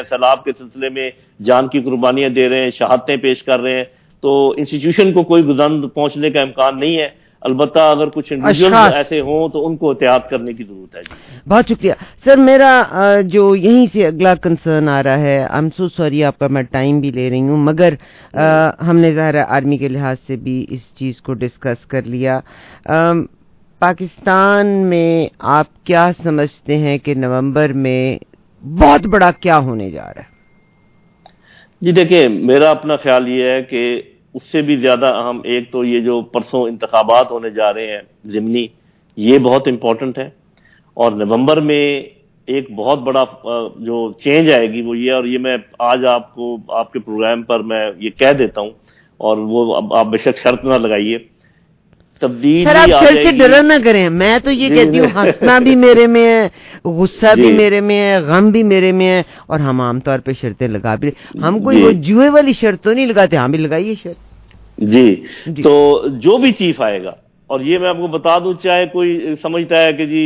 سیلاب کے سلسلے میں جان کی قربانیاں دے رہے ہیں, شہادتیں پیش کر رہے ہیں, تو انسٹیٹیوشن کو کوئی گزند پہنچنے کا امکان نہیں ہے. البتہ اگر کچھ انڈیویجول ایسے ہوں تو ان کو احتیاط کرنے کی ضرورت ہے. بہت شکریہ سر. میرا جو یہیں سے اگلا کنسرن آ رہا ہے, آئی ایم سو سوری آپ کا میں ٹائم بھی لے رہی ہوں, مگر ہم نے ظاہر آرمی کے لحاظ سے بھی اس چیز کو ڈسکس کر لیا. پاکستان میں آپ کیا سمجھتے ہیں کہ نومبر میں بہت بڑا کیا ہونے جا رہا ہے؟ جی دیکھیں, میرا اپنا خیال یہ ہے کہ اس سے بھی زیادہ اہم ایک تو یہ جو پرسوں انتخابات ہونے جا رہے ہیں ضمنی, یہ بہت امپورٹنٹ ہے. اور نومبر میں ایک بہت بڑا جو چینج آئے گی وہ یہ, اور یہ میں آج آپ کو آپ کے پروگرام پر میں یہ کہہ دیتا ہوں, اور وہ آپ بے شک شرط نہ لگائیے, تبدیلی سر آپ شرط سے ڈر نہ کریں. میں تو یہ کہتی ہوں ہنسنا بھی میرے میں ہے, غصہ بھی میرے میں ہے, غم بھی میرے میں ہے, اور ہم عام طور پہ شرطیں لگا بھی, ہم کوئی وہ جوئے والی شرط تو نہیں لگاتے, ہم بھی لگائیے شرط. جی تو جو بھی چیف آئے گا, اور یہ میں آپ کو بتا دوں, چاہے کوئی سمجھتا ہے کہ جی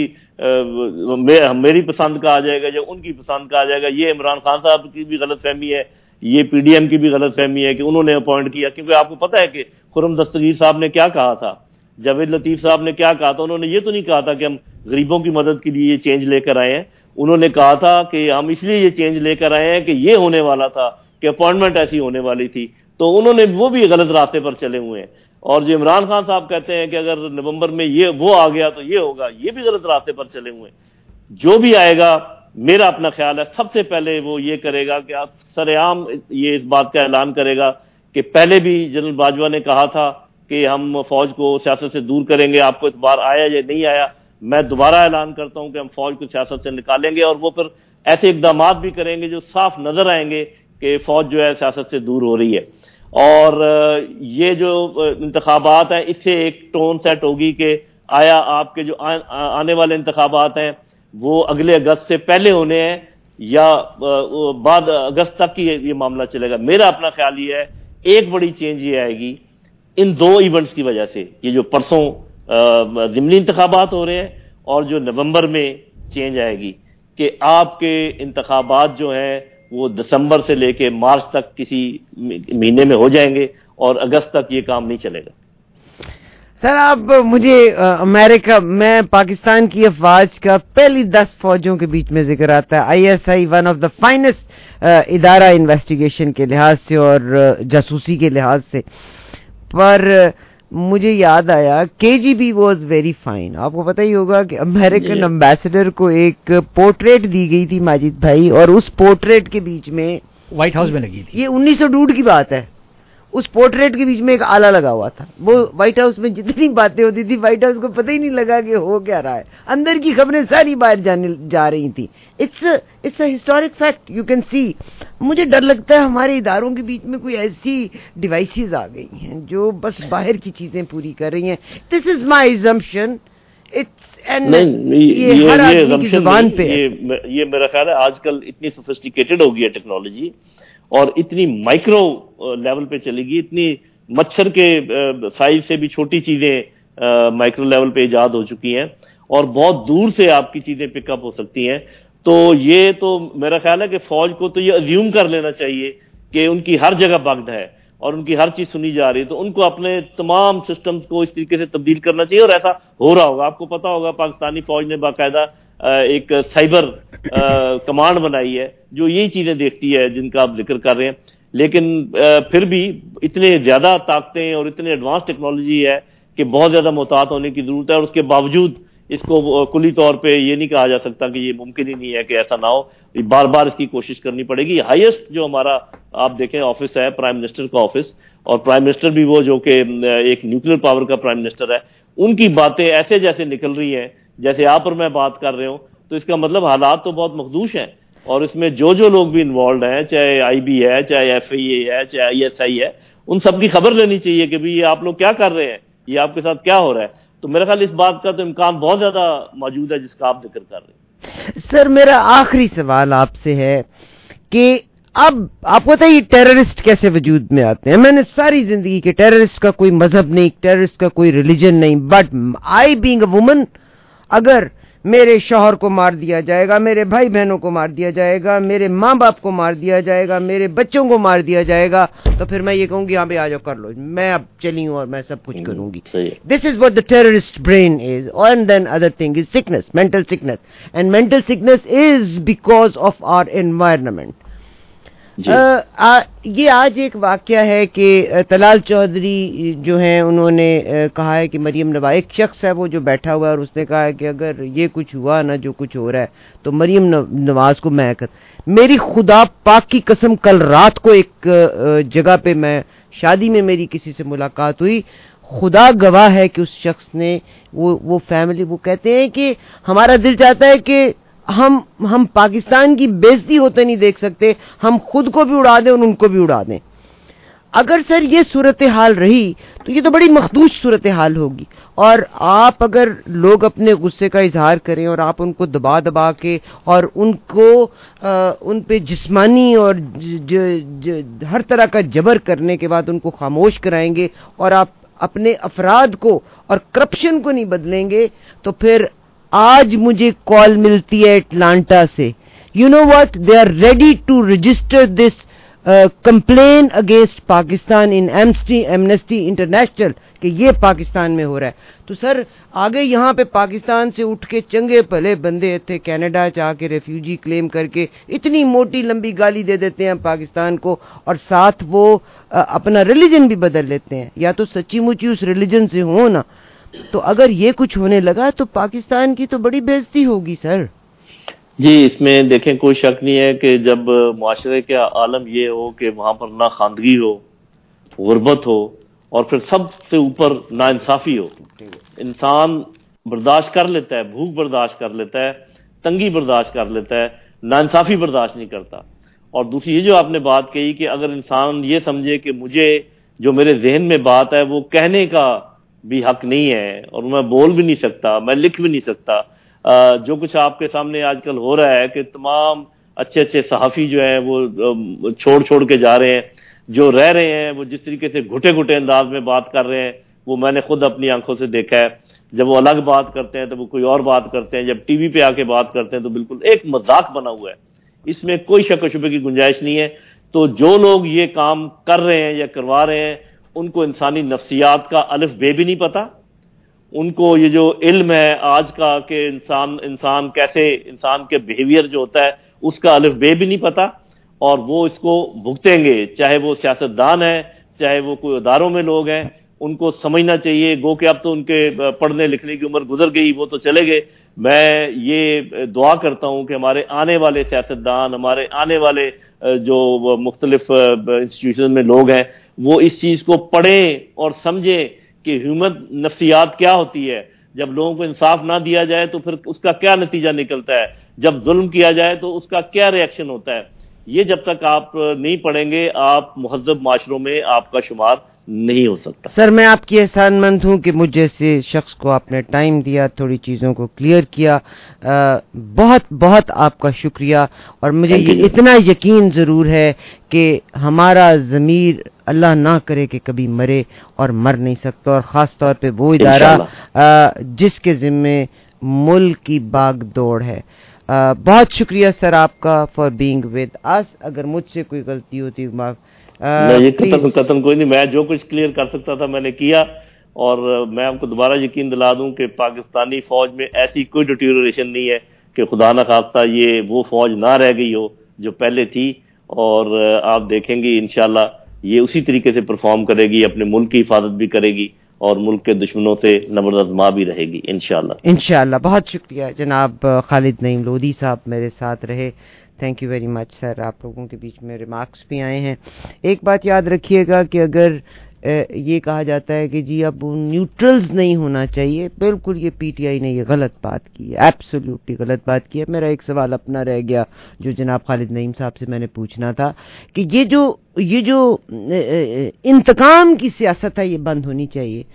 میری پسند کا آ جائے گا یا ان کی پسند کا آ جائے گا, یہ عمران خان صاحب کی بھی غلط فہمی ہے, یہ پی ڈی ایم کی بھی غلط فہمی ہے کہ انہوں نے اپوائنٹ کیا. کیونکہ آپ کو پتہ ہے کہ خرم دستگیر صاحب نے کیا کہا تھا, جاوید لطیف صاحب نے کیا کہا تھا. انہوں نے یہ تو نہیں کہا تھا کہ ہم غریبوں کی مدد کے لیے یہ چینج لے کر آئے ہیں, انہوں نے کہا تھا کہ ہم اس لیے یہ چینج لے کر آئے ہیں کہ یہ ہونے والا تھا, کہ اپوائنٹمنٹ ایسی ہونے والی تھی. تو انہوں نے وہ بھی غلط راستے پر چلے ہوئے ہیں. اور جو عمران خان صاحب کہتے ہیں کہ اگر نومبر میں یہ وہ آ گیا تو یہ ہوگا, یہ بھی غلط راستے پر چلے ہوئے ہیں. جو بھی آئے گا, میرا اپنا خیال ہے سب سے پہلے وہ یہ کرے گا کہ سر عام یہ اس بات کا اعلان کرے گا کہ پہلے بھی جنرل باجوہ نے کہا تھا کہ ہم فوج کو سیاست سے دور کریں گے, آپ کو اعتبار آیا یا نہیں آیا, میں دوبارہ اعلان کرتا ہوں کہ ہم فوج کو سیاست سے نکالیں گے. اور وہ پھر ایسے اقدامات بھی کریں گے جو صاف نظر آئیں گے کہ فوج جو ہے سیاست سے دور ہو رہی ہے. اور یہ جو انتخابات ہیں, اس سے ایک ٹون سیٹ ہوگی کہ آیا آپ کے جو آنے والے انتخابات ہیں وہ اگلے اگست سے پہلے ہونے ہیں یا بعد اگست تک ہی یہ معاملہ چلے گا. میرا اپنا خیال یہ ہے ایک بڑی چینج یہ آئے گی ان دو ایونٹس کی وجہ سے, یہ جو پرسوں ضمنی انتخابات ہو رہے ہیں اور جو نومبر میں چینج آئے گی, کہ آپ کے انتخابات جو ہیں وہ دسمبر سے لے کے مارچ تک کسی مہینے میں ہو جائیں گے اور اگست تک یہ کام نہیں چلے گا. سر آپ مجھے امریکہ میں پاکستان کی افواج کا پہلی 10 فوجوں کے بیچ میں ذکر آتا ہے. I S I one of the finest ادارہ انویسٹیگیشن کے لحاظ سے اور جاسوسی کے لحاظ سے, پر مجھے یاد آیا K G B was very fine. آپ کو پتہ ہی ہوگا کہ امریکن امبیسڈر کو ایک پورٹریٹ دی گئی تھی ماجد بھائی, اور اس پورٹریٹ کے بیچ میں وائٹ ہاؤس میں لگی تھی. یہ 1902 کی بات ہے. اس پورٹریٹ کے بیچ میں ایک آلہ لگا ہوا تھا. وہ وائٹ ہاؤس میں جتنی باتیں ہوتی تھی وائٹ ہاؤس کو پتہ ہی نہیں لگا کہ ہو کیا رہا ہے, اندر کی خبریں ساری باہر جا رہی تھیں. It's a historic fact, you can see. مجھے ڈر لگتا ہے ہمارے اداروں کے بیچ میں کوئی ایسی ڈیوائسز آ گئی ہیں جو بس باہر کی چیزیں پوری کر رہی ہیں. This is my assumption. یہ ہر آدمی کی زبان پہ ہے. یہ میرا خیال ہے آج کل اتنی سوفسٹیکیٹڈ ہو گئی ہے ٹیکنالوجی, اور اتنی مائکرو لیول پہ چلے گی, اتنی مچھر کے سائز سے بھی چھوٹی چیزیں مائکرو لیول پہ ایجاد ہو چکی ہیں, اور بہت دور سے آپ کی چیزیں پک اپ ہو سکتی ہیں. تو یہ تو میرا خیال ہے کہ فوج کو تو یہ ازیوم کر لینا چاہیے کہ ان کی ہر جگہ بگڈ ہے اور ان کی ہر چیز سنی جا رہی ہے, تو ان کو اپنے تمام سسٹمز کو اس طریقے سے تبدیل کرنا چاہیے. اور ایسا ہو رہا ہوگا, آپ کو پتا ہوگا پاکستانی فوج نے باقاعدہ ایک سائبر کمانڈ بنائی ہے جو یہی چیزیں دیکھتی ہے جن کا آپ ذکر کر رہے ہیں. لیکن پھر بھی اتنے زیادہ طاقتیں اور اتنے ایڈوانس ٹیکنالوجی ہے کہ بہت زیادہ محتاط ہونے کی ضرورت ہے. اور اس کے باوجود اس کو کلی طور پہ یہ نہیں کہا جا سکتا کہ یہ ممکن ہی نہیں ہے کہ ایسا نہ ہو, بار بار اس کی کوشش کرنی پڑے گی. ہائیسٹ جو ہمارا آپ دیکھیں آفس ہے پرائم منسٹر کا آفس, اور پرائم منسٹر بھی وہ جو کہ ایک نیوکلیر پاور کا پرائم منسٹر ہے, ان کی باتیں ایسے جیسے نکل رہی ہیں جیسے آپ اور میں بات کر رہے ہوں, تو اس کا مطلب حالات تو بہت مخدوش ہیں. اور اس میں جو لوگ بھی انوالوڈ ہیں, چاہے آئی بی ہے, چاہے ایف آئی اے ہے, چاہے آئی ایس آئی ہے, ان سب کی خبر لینی چاہیے کہ یہ آپ لوگ کیا کر رہے ہیں, یہ آپ کے ساتھ کیا ہو رہا ہے. تو میرا خیال اس بات کا تو امکان بہت زیادہ موجود ہے جس کا آپ ذکر کر رہے ہیں. سر میرا آخری سوال آپ سے ہے کہ اب آپ کو پتہ ہے یہ ٹیررسٹ کیسے وجود میں آتے ہیں. میں نے ساری زندگی کے ٹیررسٹ کا کوئی مذہب نہیں, ٹیررسٹ کا کوئی ریلیجن نہیں, but I being a woman, اگر میرے شوہر کو مار دیا جائے گا, میرے بھائی بہنوں کو مار دیا جائے گا, میرے ماں باپ کو مار دیا جائے گا, میرے بچوں کو مار دیا جائے گا, تو پھر میں یہ کہوں گی ہاں بھائی آ جاؤ کر لو, میں اب چلی ہوں اور میں سب کچھ کروں گی. This is what the terrorist brain is. And then other thing is sickness, mental sickness, and mental sickness is because of our environment. یہ آج ایک واقعہ ہے کہ طلال چودھری جو ہیں انہوں نے کہا ہے کہ مریم نواز, ایک شخص ہے وہ جو بیٹھا ہوا ہے اور اس نے کہا ہے کہ اگر یہ کچھ ہوا نا جو کچھ ہو رہا ہے تو مریم نواز کو میں میری خدا پاک کی قسم کل رات کو ایک جگہ پہ میں شادی میں میری کسی سے ملاقات ہوئی, خدا گواہ ہے کہ اس شخص نے وہ فیملی, وہ کہتے ہیں کہ ہمارا دل چاہتا ہے کہ ہم پاکستان کی بےزتی ہوتے نہیں دیکھ سکتے, ہم خود کو بھی اڑا دیں اور ان کو بھی اڑا دیں. اگر سر یہ صورتحال رہی تو یہ تو بڑی مخدوش صورتحال ہوگی, اور آپ اگر لوگ اپنے غصے کا اظہار کریں اور آپ ان کو دبا کے اور ان پہ جسمانی اور ہر طرح کا جبر کرنے کے بعد ان کو خاموش کرائیں گے اور آپ اپنے افراد کو اور کرپشن کو نہیں بدلیں گے, تو پھر آج مجھے کال ملتی ہے اٹلانٹا سے, you know what, they are ready to register this complain against Pakistan in Amnesty International کہ یہ پاکستان میں ہو رہا ہے. تو سر آگے یہاں پہ پاکستان سے اٹھ کے چنگے پھلے بندے تھے کینیڈا چاہ کے ریفیوجی کلیم کر کے اتنی موٹی لمبی گالی دے دیتے ہیں پاکستان کو, اور ساتھ وہ اپنا ریلیجن بھی بدل لیتے ہیں, یا تو سچی مچی اس ریلیجن سے ہو نا. تو اگر یہ کچھ ہونے لگا تو پاکستان کی تو بڑی بےزتی ہوگی سر. جی اس میں دیکھیں کوئی شک نہیں ہے کہ جب معاشرے کا عالم یہ ہو کہ وہاں پر نہ خواندگی ہو, غربت ہو, اور پھر سب سے اوپر ناانصافی ہو, انسان برداشت کر لیتا ہے, بھوک برداشت کر لیتا ہے, تنگی برداشت کر لیتا ہے, ناانصافی برداشت نہیں کرتا. اور دوسری یہ جو آپ نے بات کہی کہ اگر انسان یہ سمجھے کہ مجھے جو میرے ذہن میں بات ہے وہ کہنے کا بھی حق نہیں ہے اور میں بول بھی نہیں سکتا, میں لکھ بھی نہیں سکتا, جو کچھ آپ کے سامنے آج کل ہو رہا ہے کہ تمام اچھے اچھے صحافی جو ہیں وہ چھوڑ کے جا رہے ہیں, جو رہ رہے ہیں وہ جس طریقے سے گھٹے انداز میں بات کر رہے ہیں وہ میں نے خود اپنی آنکھوں سے دیکھا ہے. جب وہ الگ بات کرتے ہیں تو وہ کوئی اور بات کرتے ہیں, جب ٹی وی پہ آ کے بات کرتے ہیں تو بالکل ایک مذاق بنا ہوا ہے, اس میں کوئی شک و شبے کی گنجائش نہیں ہے. تو جو لوگ یہ کام کر رہے ہیں یا کروا رہے ہیں ان کو انسانی نفسیات کا الف بے بھی نہیں پتا, ان کو یہ جو علم ہے آج کا کہ انسان کیسے, انسان کے بیہیویئر جو ہوتا ہے اس کا الف بے بھی نہیں پتا, اور وہ اس کو بھگتیں گے, چاہے وہ سیاستدان ہیں چاہے وہ کوئی اداروں میں لوگ ہیں. ان کو سمجھنا چاہیے, گو کہ اب تو ان کے پڑھنے لکھنے کی عمر گزر گئی, وہ تو چلے گئے. میں یہ دعا کرتا ہوں کہ ہمارے آنے والے سیاستدان, ہمارے آنے والے جو مختلف انسٹیٹیوشن میں لوگ ہیں وہ اس چیز کو پڑھیں اور سمجھیں کہ ہیومن نفسیات کیا ہوتی ہے. جب لوگوں کو انصاف نہ دیا جائے تو پھر اس کا کیا نتیجہ نکلتا ہے, جب ظلم کیا جائے تو اس کا کیا ری ایکشن ہوتا ہے. یہ جب تک آپ نہیں پڑھیں گے آپ مہذب معاشروں میں آپ کا شمار نہیں ہو سکتا. سر میں آپ کی احسان مند ہوں کہ مجھ جیسے شخص کو آپ نے ٹائم دیا, تھوڑی چیزوں کو کلیئر کیا, بہت بہت آپ کا شکریہ. اور مجھے یہ اتنا یقین ضرور ہے کہ ہمارا ضمیر اللہ نہ کرے کہ کبھی مرے, اور مر نہیں سکتا, اور خاص طور پہ وہ ادارہ جس کے ذمے ملک کی باغ دوڑ ہے. بہت شکریہ سر آپ کا فار بینگ ود اس. اگر مجھ سے کوئی غلطی ہوتی معاف. یہ قتل کوئی نہیں, میں جو کچھ کلیئر کر سکتا تھا میں نے کیا, اور میں آپ کو دوبارہ یقین دلا دوں کہ پاکستانی فوج میں ایسی کوئی ڈیٹیریوریشن نہیں ہے کہ خدا نہ خواستہ یہ وہ فوج نہ رہ گئی ہو جو پہلے تھی. اور آپ دیکھیں گے انشاءاللہ یہ اسی طریقے سے پرفارم کرے گی, اپنے ملک کی حفاظت بھی کرے گی اور ملک کے دشمنوں سے نبرد بھی رہے گی انشاءاللہ. بہت شکریہ جناب خالد نعیم لودھی صاحب میرے ساتھ رہے. Thank you very much sir. آپ لوگوں کے بیچ میں ریمارکس بھی آئے ہیں. ایک بات یاد رکھیے گا کہ اگر یہ کہا جاتا ہے کہ جی اب نیوٹرلز نہیں ہونا چاہیے, بالکل یہ پی ٹی آئی نے یہ غلط بات کی ہے, ایبسولوٹلی غلط بات کی ہے. میرا ایک سوال اپنا رہ گیا جو جناب خالد نعیم صاحب سے میں نے پوچھنا تھا کہ یہ جو انتقام کی سیاست ہے یہ بند ہونی چاہیے.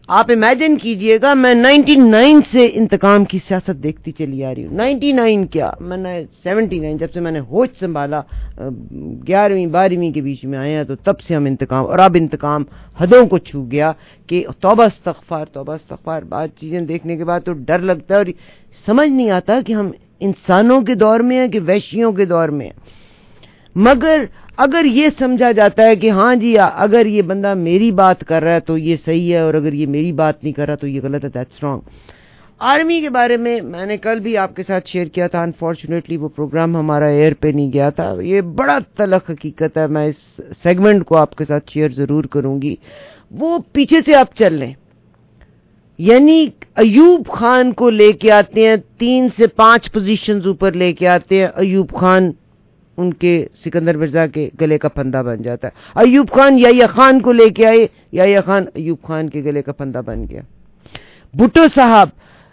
آپ امیجن کیجئے گا میں 99 سے انتقام کی سیاست دیکھتی چلی آ رہی ہوں. 99 کیا، میں نے 79 جب سے میں نے ہوش سنبھالا 11ویں 12ویں کے بیچ میں آیا تو تب سے ہم انتقام، اور اب انتقام حدوں کو چھو گیا کہ توبہ استغفار. بات چیزیں دیکھنے کے بعد تو ڈر لگتا ہے اور سمجھ نہیں آتا کہ ہم انسانوں کے دور میں ہیں کہ وحشیوں کے دور میں ہیں. مگر اگر یہ سمجھا جاتا ہے کہ ہاں جی اگر یہ بندہ میری بات کر رہا ہے تو یہ صحیح ہے اور اگر یہ میری بات نہیں کر رہا تو یہ غلط ہے، دیٹس رانگ. آرمی کے بارے میں نے کل بھی آپ کے ساتھ شیئر کیا تھا. انفارچونیٹلی وہ پروگرام ہمارا ایئر پہ نہیں گیا تھا. یہ بڑا تلخ حقیقت ہے، میں اس سیگمنٹ کو آپ کے ساتھ شیئر ضرور کروں گی. وہ پیچھے سے آپ چل لیں، یعنی ایوب خان کو لے کے آتے ہیں 3 سے 5 پوزیشنز اوپر لے کے آتے ہیں. ایوب خان ان کے سکندر مرزا کے گلے کا پھندا بن جاتا ہے. ایوب خان یحییٰ خان کو لے کے آئے، یحییٰ خان ایوب خان کے گلے کا پھندا بن گیا. بھٹو صاحب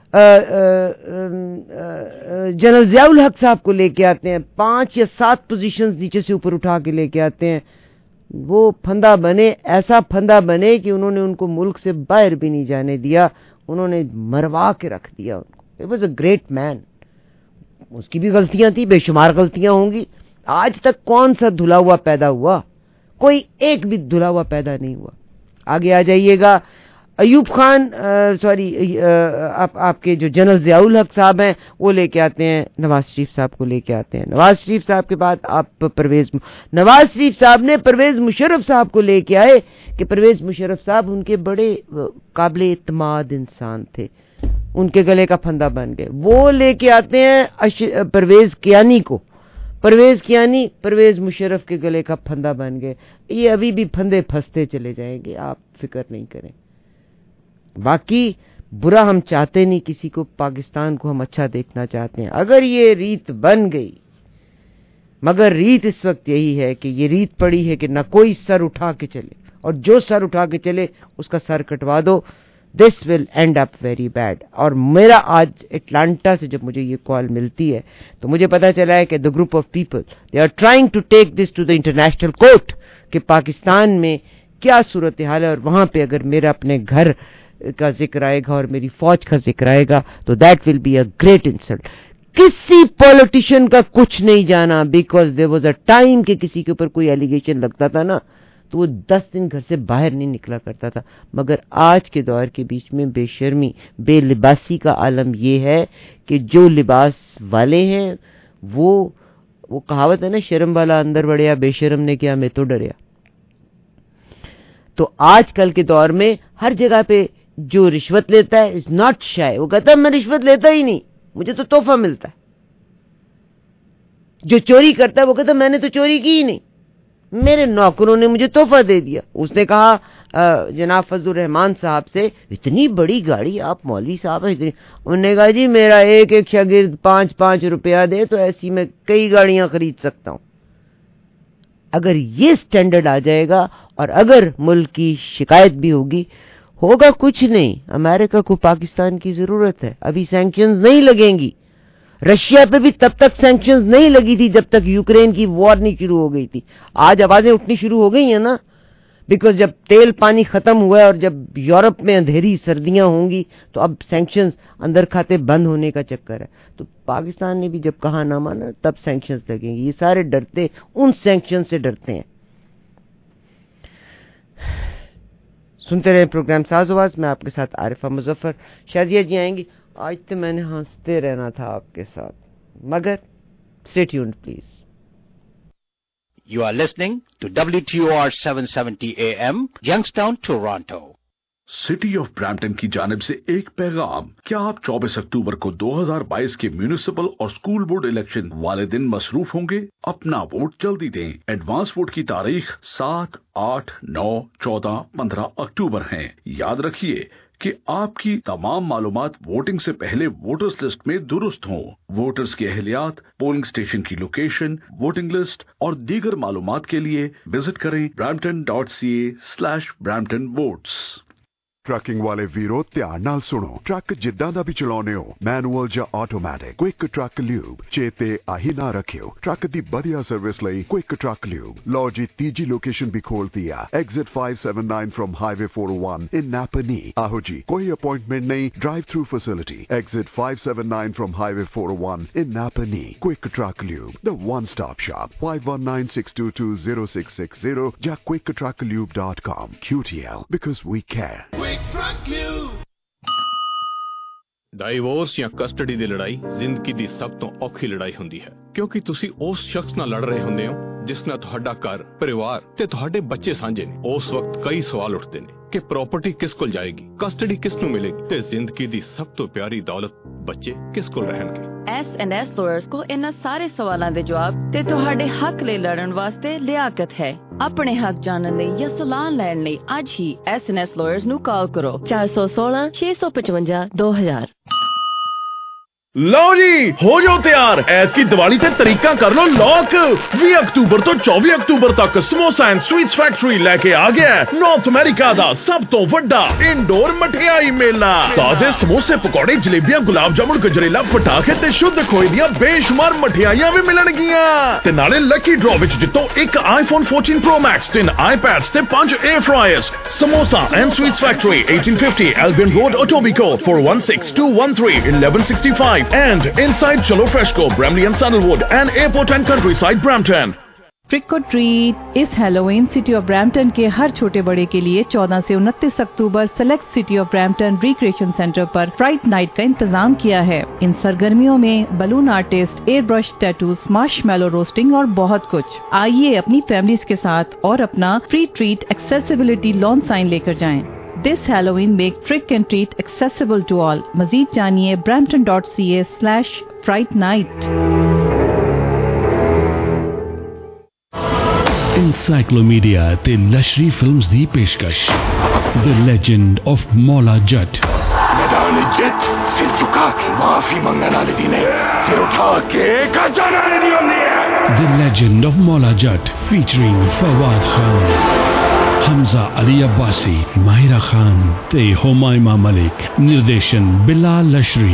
جنرل ضیاء الحق صاحب کو لے کے آتے ہیں، 5 یا 7 پوزیشنز نیچے سے اوپر اٹھا کے لے کے آتے ہیں. وہ پھندا بنے، ایسا پھندا بنے کہ انہوں نے ان کو ملک سے باہر بھی نہیں جانے دیا، انہوں نے مروا کے رکھ دیا ان کو. He was a great man. اس کی بھی غلطیاں تھیں، بے شمار غلطیاں ہوں گی. آج تک کون سا دھلا ہوا پیدا ہوا؟ کوئی ایک بھی دھلا ہوا پیدا نہیں ہوا. آگے آ جائیے گا. ایوب خان آپ کے جو جنرل ضیاء الحق صاحب ہیں وہ لے کے آتے ہیں، نواز شریف صاحب کو لے کے آتے ہیں. نواز شریف صاحب کے بعد آپ نواز شریف صاحب نے پرویز مشرف صاحب کو لے کے آئے کہ پرویز مشرف صاحب ان کے بڑے قابل اعتماد انسان تھے، ان کے گلے کا پھندا بن گئے. وہ لے کے آتے ہیں پرویز کیانی کو. پرویز مشرف کے گلے کا پھندا بن گئے. یہ ابھی بھی پھندے پھنستے چلے جائیں گے، آپ فکر نہیں کریں. باقی برا ہم چاہتے نہیں کسی کو، پاکستان کو ہم اچھا دیکھنا چاہتے ہیں. اگر یہ ریت بن گئی، مگر ریت اس وقت یہی ہے کہ یہ ریت پڑی ہے کہ نہ کوئی سر اٹھا کے چلے، اور جو سر اٹھا کے چلے اس کا سر کٹوا دو. This will end up very bad. اور میرا آج اٹلانٹا سے جب مجھے یہ کال ملتی ہے تو مجھے پتا چلا ہے کہ the group of people they are trying to take this to the international court کہ پاکستان میں کیا صورتحال ہے، اور وہاں پہ اگر میرا اپنے گھر کا ذکر آئے گا اور میری فوج کا ذکر آئے گا تو that will be a great insult. کسی پولیٹیشین کا کچھ نہیں جانا، because there was a time کہ کسی کے اوپر کوئی ایلیگیشن لگتا تھا نا تو وہ 10 دن گھر سے باہر نہیں نکلا کرتا تھا. مگر آج کے دور کے بیچ میں بے شرمی، بے لباسی کا عالم یہ ہے کہ جو لباس والے ہیں وہ کہاوت ہے نا، شرم والا اندر بڑھیا، بے شرم نے کیا میں تو ڈریا. تو آج کل کے دور میں ہر جگہ پہ جو رشوت لیتا ہے از ناٹ شائے. وہ کہتا ہے میں رشوت لیتا ہی نہیں، مجھے تو تحفہ ملتا ہے. جو چوری کرتا ہے وہ کہتا ہے میں نے تو چوری کی ہی نہیں، میرے نوکروں نے مجھے تحفہ دے دیا. اس نے کہا جناب فضل الرحمان صاحب سے اتنی بڑی گاڑی آپ مولوی صاحب ہیں اتنی، انہوں نے کہا جی میرا ایک شاگرد 5 روپیہ دے تو ایسی میں کئی گاڑیاں خرید سکتا ہوں. اگر یہ سٹینڈرڈ آ جائے گا اور اگر ملک کی شکایت بھی ہوگا کچھ نہیں. امریکہ کو پاکستان کی ضرورت ہے. ابھی سینکشنز نہیں لگیں گی. رشیا پہ بھی تب تک سینکشنز نہیں لگی تھی جب تک یوکرین کی وار نہیں شروع ہو گئی تھی. آج آوازیں اٹھنی شروع ہو گئی ہیں نا، بیکاز جب تیل پانی ختم ہوا ہے اور جب یورپ میں اندھیری سردیاں ہوں گی تو اب سینکشنز اندر کھاتے بند ہونے کا چکر ہے. تو پاکستان نے بھی جب کہا نہ مانا تب سینکشنز لگیں گی. یہ سارے ڈرتے ان سینکشن سے ڈرتے ہیں. سنتے رہے پروگرام ساز آواز. میں آپ کے ساتھ عارفہ مظفر. شازیہ جی آئیں گی. آج تو میں نے ہنستے رہنا تھا آپ کے ساتھ، مگر stay tuned please. You are listening to WTOR 770 AM, Youngstown, Toronto. City of Brampton کی جانب سے ایک پیغام. کیا آپ 24 اکتوبر کو 2022 کے میونسپل اور اسکول بورڈ الیکشن والے دن مصروف ہوں گے؟ اپنا ووٹ جلدی دیں. ایڈوانس ووٹ کی تاریخ 7، 8، 9، 14، 15 اکتوبر ہیں. یاد رکھیے کہ آپ کی تمام معلومات ووٹنگ سے پہلے ووٹرز لسٹ میں درست ہوں. ووٹرز کی اہلیات، پولنگ اسٹیشن کی لوکیشن، ووٹنگ لسٹ اور دیگر معلومات کے لیے وزٹ کریں brampton.ca/bramptonvotes. ट्रकिंग वाले वीरो ध्यान नाल सुनो। ट्रक जिद्दां दा भी चलाउने हो, मैनुअल ਜਾਂ ਆਟੋਮੈਟਿਕ, क्विक ट्रक ल्यूब चेते आही ना रखियो। ट्रक दी बढ़िया सर्विस लई क्विक ट्रक ल्यूब। लो जी तीजी लोकेशन भी खोलती है, exit 579 from highway 401 in Napanee. आहो जी, कोई अपॉइंटमेंट नहीं, drive through facility. Exit 579 from highway 401 in Napanee. Quick truck lube, the one stop shop. 5196220660 या quicktrucklube.com। QTL, because we care। Quick Truck Lube। Divorce ਜਾਂ custody ਦੀ ਲੜਾਈ ਜ਼ਿੰਦਗੀ ਦੀ ਸਭ ਤੋਂ ਔਖੀ ਲੜਾਈ ਹੁੰਦੀ ਹੈ, ਕਿਉਂਕਿ ਤੁਸੀਂ ਉਸ ਸ਼ਖਸ ਨਾਲ ਲੜ ਰਹੇ ਹੁੰਦੇ ਹੋ ਜਿਸ ਨਾਲ ਤੁਹਾਡਾ ਘਰ, ਪਰਿਵਾਰ ਤੇ ਤੁਹਾਡੇ ਬੱਚੇ ਸਾਂਝੇ ਨੇ। ਉਸ ਵਕਤ ਕਈ ਸਵਾਲ ਉੱਠਦੇ ਨੇ ਕਿ ਪ੍ਰਾਪਰਟੀ ਕਿਸ ਕੋਲ ਜਾਏਗੀ, ਕਸਟਡੀ ਕਿਸ ਨੂੰ ਮਿਲੇਗੀ ਤੇ ਜ਼ਿੰਦਗੀ ਦੀ ਸਭ ਤੋਂ ਪਿਆਰੀ ਦੌਲਤ ਬੱਚੇ ਕਿਸ ਕੋਲ ਰਹਿਣਗੇ। S&S ਲਾਇਰਸ ਕੋਲ ਇਹਨਾਂ ਸਾਰੇ ਸਵਾਲਾਂ ਦੇ ਜਵਾਬ ਤੇ ਤੁਹਾਡੇ ਹੱਕ ਲਈ ਲੜਨ ਵਾਸਤੇ ਲਿਆਕਤ ਹੈ। ਆਪਣੇ ਹੱਕ ਜਾਣਨ ਲਈ ਜਾਂ ਸਲਾਹ ਲੈਣ ਲਈ ਅੱਜ ਹੀ S&S ਲਾਇਰਸ ਨੂੰ ਕਾਲ ਕਰੋ 416 655 2000। ਲਓ ਜੀ ਹੋ ਜਾਓ ਤਿਆਰ, ਐਤਕੀ ਦੀਵਾਲੀ ਤੇ ਤਰੀਕਾ ਕਰ ਲਓ ਲੋਕ। 20 ਅਕਤੂਬਰ ਤੋਂ 24 ਅਕਤੂਬਰ ਤੱਕ ਸਮੋਸਾ ਐਂਡ ਸਵੀਟਸ ਫੈਕਟਰੀ ਲੈ ਕੇ ਆ ਗਿਆ ਨਾਰਥ ਅਮਰੀਕਾ ਦਾ ਸਭ ਤੋਂ ਵੱਡਾ ਇੰਡੋਰ ਮਠਿਆਈ ਮੇਲਾ। ਤਾਜ਼ੇ ਸਮੋਸੇ, ਪਕੌੜੇ, ਜਲੇਬੀਆਂ, ਗੁਲਾਬ ਜਾਮੁਨ, ਗਜਰੇਲਾ, ਪਟਾਖੇ ਤੇ ਸ਼ੁੱਧ ਖੋਏ ਦੀਆਂ ਬੇਸ਼ੁਮਾਰ ਮਠਿਆਈਆਂ ਵੀ ਮਿਲਣਗੀਆਂ ਤੇ ਨਾਲੇ ਲੱਕੀ ਡਰਾਅ ਵਿੱਚ ਜਿੱਤੋ ਇੱਕ iPhone 14 Pro Max, 3 iPads ਤੇ 5 air fryers. Samosa and Sweets Factory 1850 Albion Road, Etobicoke 416213 1165 and inside Chalo Freshco, Bramley and Sandalwood and Airport and Countryside, Brampton। Trick और ट्रीट इस हैलोवीन सिटी ऑफ ब्रैम्पटन के हर छोटे बड़े के लिए 14 से 29 अक्टूबर select city of Brampton recreation centre पर फ्राइट नाइट का इंतजाम किया है। इन सरगर्मियों में balloon artist, air brush tattoos, marshmallow roasting और बहुत कुछ। आइए अपनी फैमिलीज के साथ और अपना free treat accessibility lawn sign लेकर जाएं। This Halloween make trick and treat accessible to all। मज़ीद जानिए brampton.ca/fright night। Encyclomedia ਤੇ ਲਸ਼ਰੀ ਫਿਲਮਸ ਦੀ ਪੇਸ਼ਕਸ਼ The Legend of Mola Jat। मैदान जट सिर झुका के माफी मंगने वाले दी ने सिर उठा के खजाना ने दी होंदी है। The Legend of Mola Jat featuring Fawad Khan, Hamza Ali Abbasi, Mahira Khan ਤੇ ਹੁਮਾਇਮਾ ਮਲਿਕ। ਨਿਰਦੇਸ਼ਨ ਬਿਲਾਲ ਲਸ਼ਰੀ।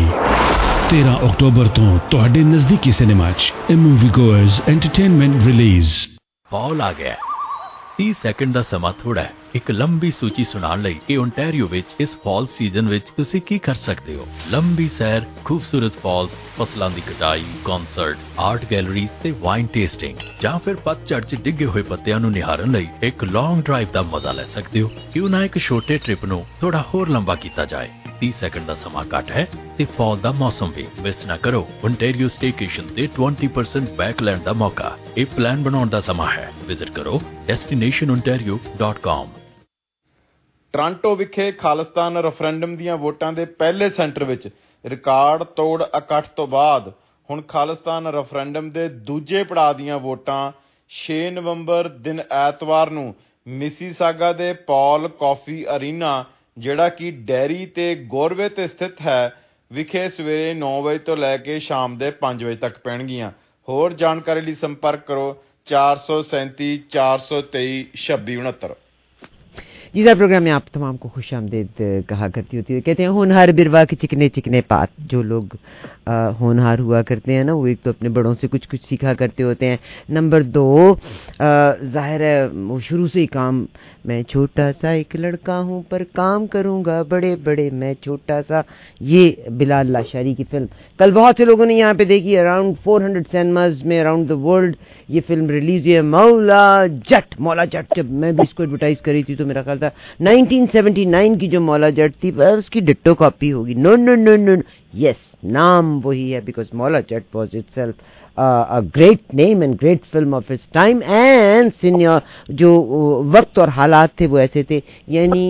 13 ਅਕਤੂਬਰ ਤੋਂ ਤੁਹਾਡੇ ਨਜ਼ਦੀਕੀ ਸਿਨੇਮਾ 'ਚ ਇਹ movie goers entertainment release. Fall ਆ ਗਿਆ। 30 ਸੈਕਿੰਡ ਦਾ ਸਮਾਂ ਥੋੜਾ ਹੈ ਇੱਕ ਲੰਬੀ ਸੂਚੀ ਸੁਣਾਉਣ ਲਈ ਕਿ ਓਨਟਾਰੀਓ ਵਿੱਚ ਇਸ ਫਾਲ ਸੀਜ਼ਨ ਵਿੱਚ ਤੁਸੀਂ ਕੀ ਕਰ ਸਕਦੇ ਹੋ। ਲੰਬੀ ਸੈਰ, ਖੂਬਸੂਰਤ ਫਾਲਸ, ਫਸਲਾਂ ਦੀ ਕਟਾਈ, ਕਨਸਰਟ, ਆਰਟ ਗੈਲਰੀਜ਼ ਤੇ ਵਾਈਨ ਟੇਸਟਿੰਗ, ਜਾਂ ਫਿਰ ਪਤਝੜ 'ਚ ਡਿੱਗੇ ਹੋਏ ਪੱਤਿਆਂ ਨੂੰ ਨਿਹਾਰਨ ਲਈ ਇੱਕ ਲੌਂਗ ਡਰਾਈਵ ਦਾ ਮਜ਼ਾ ਲੈ ਸਕਦੇ ਹੋ। ਕਿਉਂ ਨਾ ਇੱਕ ਛੋਟੇ ਟ੍ਰਿਪ ਨੂੰ ਥੋੜਾ ਹੋਰ ਲੰਬਾ ਕੀਤਾ ਜਾਏ। 30 ਸੈਕਿੰਡ ਦਾ ਸਮਾਂ ਘੱਟ ਹੈ ਤੇ ਫਾਲ ਦਾ ਮੌਸਮ ਵੀ ਮਿਸ ਨਾ ਕਰੋ। ਓਨਟਾਰੀਓ ਸਟੇਕੇਸ਼ਨ ਤੇ 20% ਬੈਕ ਲੈਣ ਦਾ ਮੌਕਾ। ਇਹ ਪਲਾਨ ਬਣਾਉਣ ਦਾ ਸਮਾਂ ਹੈ। ਵਿਜ਼ਿਟ ਕਰੋ destinationontario.com। ਟੋਰਾਂਟੋ ਵਿਖੇ ਖਾਲਿਸਤਾਨ ਰੈਫਰੈਂਡਮ ਦੀਆਂ ਵੋਟਾਂ ਦੇ ਪਹਿਲੇ ਸੈਂਟਰ ਵਿੱਚ ਰਿਕਾਰਡ ਤੋੜ ਇਕੱਠ ਤੋਂ ਬਾਅਦ ਹੁਣ ਖਾਲਿਸਤਾਨ ਰੈਫਰੈਂਡਮ ਦੇ ਦੂਜੇ ਪੜਾਅ ਦੀਆਂ ਵੋਟਾਂ 6 ਨਵੰਬਰ ਦਿਨ ਐਤਵਾਰ ਨੂੰ ਮਿਸੀਸਾਗਾ ਦੇ ਪੌਲ ਕਾਫੀ ਅਰੀਨਾ, ਜਿਹੜਾ ਕਿ ਡੈਰੀ ਤੇ ਗੋਰਵੇ ਤੇ ਸਥਿਤ ਹੈ, ਵਿਖੇ ਸਵੇਰੇ 9 ਵਜੇ ਤੋਂ ਲੈ ਕੇ ਸ਼ਾਮ ਦੇ 5 ਵਜੇ ਤੱਕ ਪੈਣਗੀਆਂ। ਹੋਰ ਜਾਣਕਾਰੀ ਲਈ ਸੰਪਰਕ ਕਰੋ 437 423 2669। जी सर, प्रोग्राम में आप तमाम को खुश आमदीद कहा करती होती है। कहते हैं होनहार बिरवा के चिकने चिकने पात। जो लोग होनहार हुआ करते हैं ना, वो एक तो अपने बड़ों से कुछ कुछ सीखा करते होते हैं। नंबर 2, ज़ाहिर है वो शुरू से ही काम, मैं छोटा सा एक लड़का हूँ पर काम करूँगा बड़े बड़े मैं छोटा सा, ये बिलाल लाशारी की फिल्म कल बहुत से लोगों ने यहाँ पे देखी। अराउंड 400 सिनेमाज में अराउंड द वर्ल्ड ये फिल्म रिलीज है। मौला जट। जब मैं भी इसको एडवर्टाइज करी थी तो मेरा ख्याल था 1979 की जो मौला जट थी उसकी डिट्टो कॉपी होगी। नो, यस, नाम वही है because Maula Jatt was itself a great name and great film of its time and senior जो वक्त और हालात थे वो ऐसे थे, यानी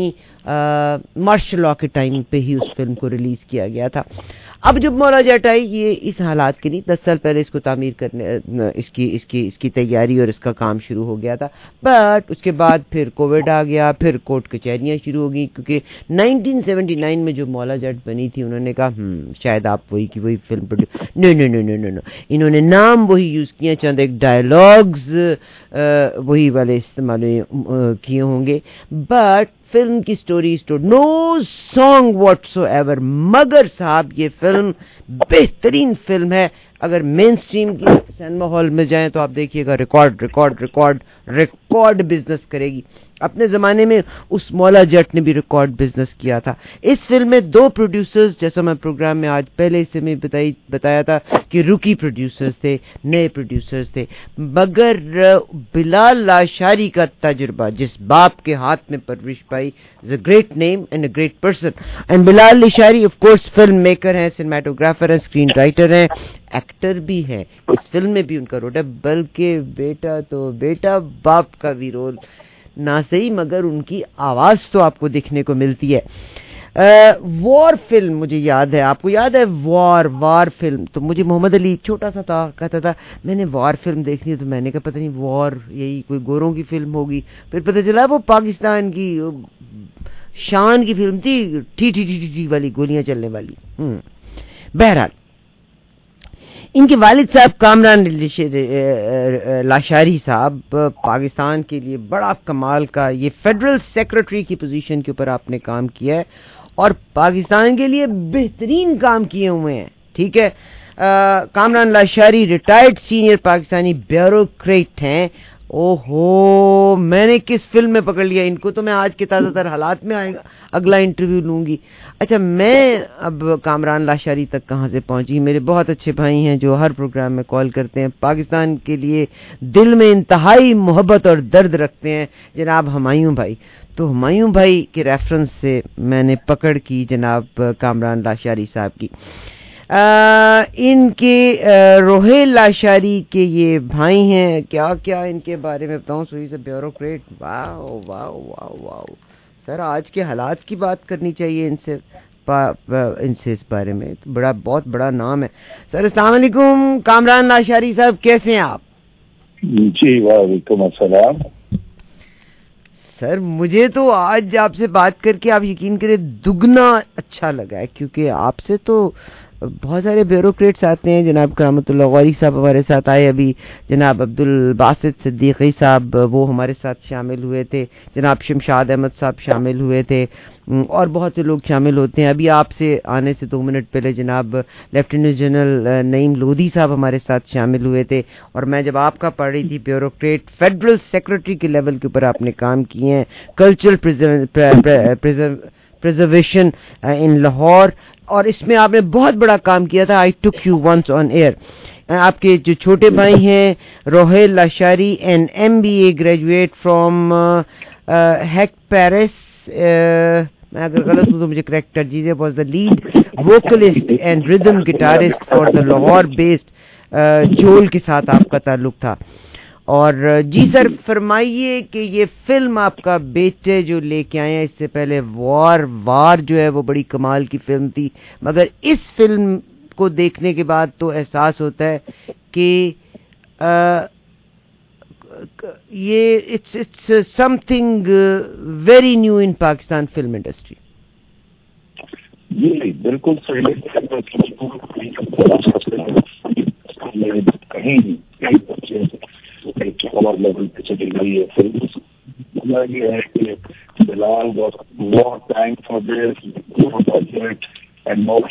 मार्शल लॉ के टाइम पे ही उस फिल्म को रिलीज किया गया था। अब जब मौला जट आई, ये इस हालात के नहीं, 10 साल पहले इसको तामीर करने इसकी तैयारी और इसका काम शुरू हो गया था। बट उसके बाद फिर कोविड आ गया, फिर कोर्ट कचहरियाँ शुरू हो गई, क्योंकि 1979 में जो मौला जट बनी थी उन्होंने कहा शायद आप वही की वही फिल्म प्रोड्यूस, नो, इन्होंने नाम वही यूज़ किए, चंद एक डायलॉग्स वही वाले इस्तेमाल किए होंगे, बट فلم کی story no song whatsoever, مگر صاحب یہ فلم بہترین فلم ہے. اگر مین اسٹریم کی سینما ہال میں جائیں تو آپ دیکھیے گا ریکارڈ بزنس کرے گی. اپنے زمانے میں اس مولا جٹ نے بھی ریکارڈ بزنس کیا تھا. اس فلم میں 2 پروڈیوسرز، جیسا میں پروگرام میں آج پہلے سے میں بتایا تھا کہ رکی پروڈیوسرز تھے، نئے پروڈیوسرز تھے، مگر بلال لاشاری کا تجربہ جس باپ کے ہاتھ میں پرورش پائی is a great name and a great person. And Bilal Lashari of course filmmaker ہیں، سنیماٹوگرافر ہیں، اسکرین رائٹر ہیں، ایکٹر بھی ہے. اس فلم میں بھی ان کا رول ہے، بلکہ بیٹا باپ کا بھی رول نہ صحیح مگر ان کی آواز تو آپ کو دیکھنے کو ملتی ہے. وار فلم مجھے یاد ہے، آپ کو یاد ہے وار فلم؟ تو مجھے محمد علی چھوٹا سا تھا، کہتا تھا میں نے وار فلم دیکھنی ہے، تو میں نے کہا پتہ نہیں وار یہی کوئی گوروں کی فلم ہوگی. پھر پتہ چلا وہ پاکستان کی شان کی فلم تھی، ٹی والی گولیاں چلنے والی. بہرحال ان کے والد صاحب کامران لاشاری صاحب پاکستان کے لیے بڑا کمال کا، یہ فیڈرل سیکرٹری کی پوزیشن کے اوپر آپ نے کام کیا ہے اور پاکستان کے لیے بہترین کام کیے ہوئے ہیں. ٹھیک ہے، Kamran Lashari retired senior Pakistani bureaucrat ہیں. اوہو، میں نے کس فلم میں پکڑ لیا ان کو، تو میں آج کے تازہ تر حالات میں اگلا انٹرویو لوں گی. اچھا، میں اب کامران لاشاری تک کہاں سے پہنچی؟ میرے بہت اچھے بھائی ہیں جو ہر پروگرام میں کال کرتے ہیں، پاکستان کے لیے دل میں انتہائی محبت اور درد رکھتے ہیں، جناب ہمایوں بھائی. تو ہمایوں بھائی کے ریفرنس سے میں نے پکڑ کی جناب کامران لاشاری صاحب کی. ان کے روہیل لاشاری کے یہ بھائی ہیں. کیا ان کے بارے میں بتاؤں؟ سوئی سے بیوروکریٹ. واو واو واو واو سر، آج کے حالات کی بات کرنی چاہیے ان سے اس بارے میں. بہت بڑا نام ہے. سر السلام علیکم کامران لاشاری صاحب، کیسے ہیں آپ؟ جی وعلیکم السلام. سر مجھے تو آج آپ سے بات کر کے آپ یقین کریں دگنا اچھا لگا ہے، کیونکہ آپ سے تو بہت سارے بیوروکریٹس آتے ہیں. جناب کرامت اللہ غوری صاحب ہمارے ساتھ آئے، ابھی جناب عبدالباسط صدیقی صاحب وہ ہمارے ساتھ شامل ہوئے تھے، جناب شمشاد احمد صاحب شامل ہوئے تھے، اور بہت سے لوگ شامل ہوتے ہیں. ابھی آپ سے آنے سے 2 منٹ پہلے جناب لیفٹیننٹ جنرل نعیم لودھی صاحب ہمارے ساتھ شامل ہوئے تھے. اور میں جب آپ کا پڑھ رہی تھی بیوروکریٹ فیڈرل سیکرٹری کے لیول کے اوپر آپ نے کام کیے ہیں، کلچرل پریزرویشن ان لاہور، اور اس میں آپ نے بہت بڑا کام کیا تھا. I took you once on air. آپ کے جو چھوٹے بھائی ہیں Rohail Lashari, an MBA graduate from HEC Paris, میں اگر غلط ہوں تو مجھے کریکٹ کر دیجیے، was the lead vocalist and rhythm guitarist for the Lahore based جول کے ساتھ آپ کا تعلق تھا. اور جی سر فرمائیے کہ یہ فلم آپ کا بیٹے جو لے کے آئے ہیں، اس سے پہلے وار جو ہے وہ بڑی کمال کی فلم تھی، مگر اس فلم کو دیکھنے کے بعد تو احساس ہوتا ہے کہ یہ it's something very new in Pakistan film industry. جی بالکل صحیح. کہیں بچے ایک اور لیول پہ چلی گئی ہے فلم. یہ ہے کہ بلال more time for this, more budget and more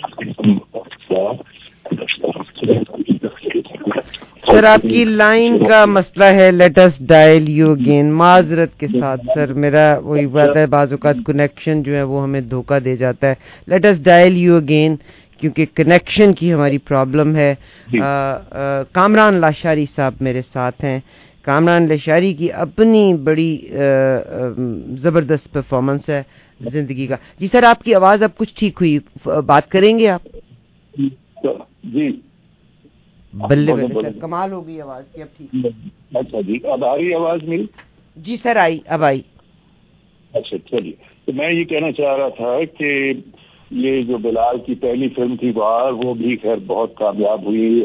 سر آپ کی لائن کا مسئلہ ہے. Let us dial you again. معذرت کے ساتھ سر، میرا وہی بات ہے، بعض اوقات کنیکشن جو ہے وہ ہمیں دھوکہ دے جاتا ہے. Let us dial you again کیونکہ کنیکشن کی ہماری پرابلم ہے. کامران لاشاری صاحب میرے ساتھ ہیں. کامران لاشاری کی اپنی بڑی زبردست پرفارمنس ہے زندگی کا. جی سر آپ کی آواز اب کچھ ٹھیک ہوئی، بات کریں گے آپ؟ جی بلے بلے کمال ہو گئی آواز کی، اب ٹھیک. اچھا جی، اب آ رہی آواز میری؟ جی سر آئی، اب آئی. اچھا چلیے، تو میں یہ کہنا چاہ رہا تھا کہ یہ جو بلال کی پہلی فلم تھی وار، وہ بھی خیر بہت کامیاب ہوئی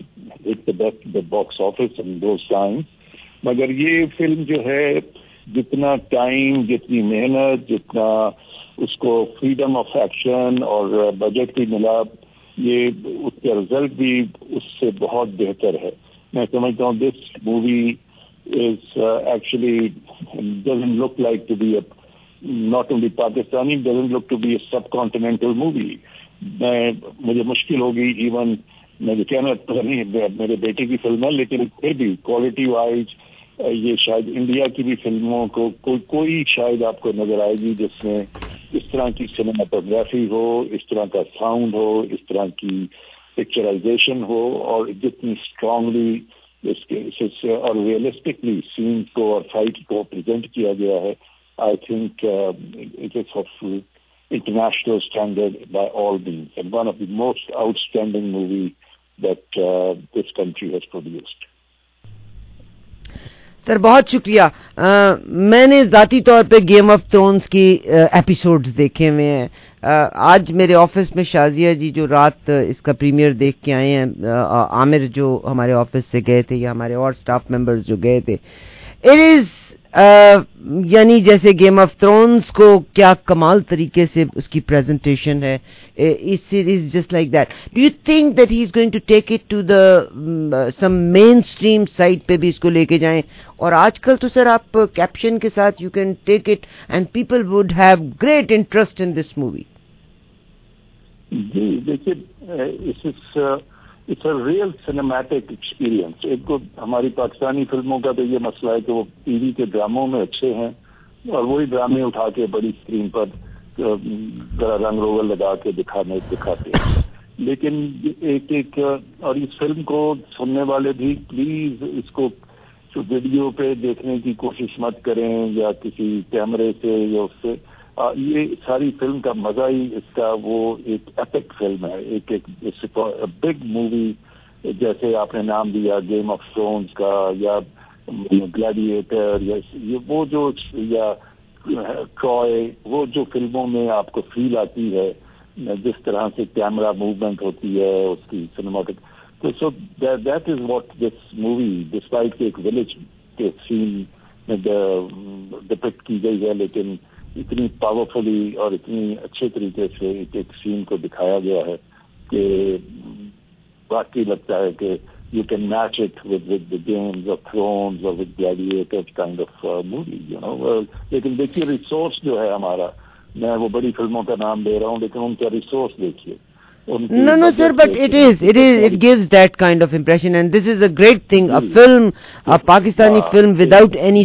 box office in those time. مگر یہ فلم جو ہے جتنا ٹائم، جتنی محنت، جتنا اس کو فریڈم آف ایکشن اور بجٹ بھی ملا، یہ اس کا رزلٹ بھی اس سے بہت بہتر ہے. میں سمجھتا ہوں this movie is actually doesn't look like to be a not only Pakistani, doesn't look to be a subcontinental movie. مجھے مشکل ہوگی ایون میں جو کہنا نہیں میرے بیٹے کی فلم ہے لیکن پھر بھی کوالٹی وائز یہ شاید انڈیا کی بھی فلموں کو کوئی شاید آپ کو نظر آئے گی جس میں اس طرح کی سنیماٹوگرافی ہو, اس طرح کا ساؤنڈ ہو, اس طرح کی پکچرائزیشن ہو اور جتنی اسٹرانگلی اس کے اور ریئلسٹکلی سین کو اور فائٹ کو پریزنٹ کیا گیا ہے. I think it is of international standard by all means, and one of the most outstanding movie that this country has produced. Sir بہت شکریہ. میں نے ذاتی طور پہ گیم آف تھرونز کی ایپیسوڈز دیکھے ہوئے ہیں. آج میرے آفس میں شازیہ جی جو رات اس کا پریمیئر دیکھ کے آئے ہیں, عامر جو ہمارے آفس سے گئے تھے یا ہمارے اور سٹاف ممبرز جو گئے تھے, اٹ از یعنی جیسے گیم آف تھرونز کو کیا کمال طریقے سے اس کی پریزنٹیشن ہے, اس series just like that. Do you think that he is going to take it to the same mainstream site پہ بھی اس کو لے کے جائیں؟ اور آج کل تو سر آپ کیپشن کے ساتھ you can take it and people would have great interest in this movie. جی دیکھیے it's a real cinematic experience. ایک تو ہماری پاکستانی فلموں کا تو یہ مسئلہ ہے کہ وہ ٹی وی کے ڈراموں میں اچھے ہیں اور وہی ڈرامے اٹھا کے بڑی اسکرین پر ذرا رنگ روغن لگا کے دکھاتے ہیں. لیکن ایک اور اس فلم کو سننے والے بھی پلیز اس کو ویڈیو پہ دیکھنے کی کوشش مت کریں یا کسی کیمرے سے یا اس سے. یہ ساری فلم کا مزہ ہی اس کا وہ ایک ایپک فلم ہے, ایک بگ مووی جیسے آپ نے نام دیا گیم آف تھرونز کا یا گلیڈیٹر یا وہ جو یا ٹرائے, وہ جو فلموں میں آپ کو فیل آتی ہے جس طرح سے کیمرہ موومنٹ ہوتی ہے اس کی سنیماٹک, تو that is what this movie despite کہ ایک ولیج کے سین میں ڈپکٹ کی گئی ہے لیکن اتنی پاورفلی اور اتنی اچھے طریقے سے ایک سین کو دکھایا گیا ہے کہ واقعی لگتا ہے کہ you can match it with the Games of Thrones اور with Gladiator kind of movie you know. لیکن دیکھیے ریسورس جو ہے ہمارا, میں وہ بڑی فلموں کا نام دے رہا ہوں لیکن ان کا ریسورس دیکھیے. No, sir, but it gives that kind of impression, and this is a great thing. A film, a Pakistani film without any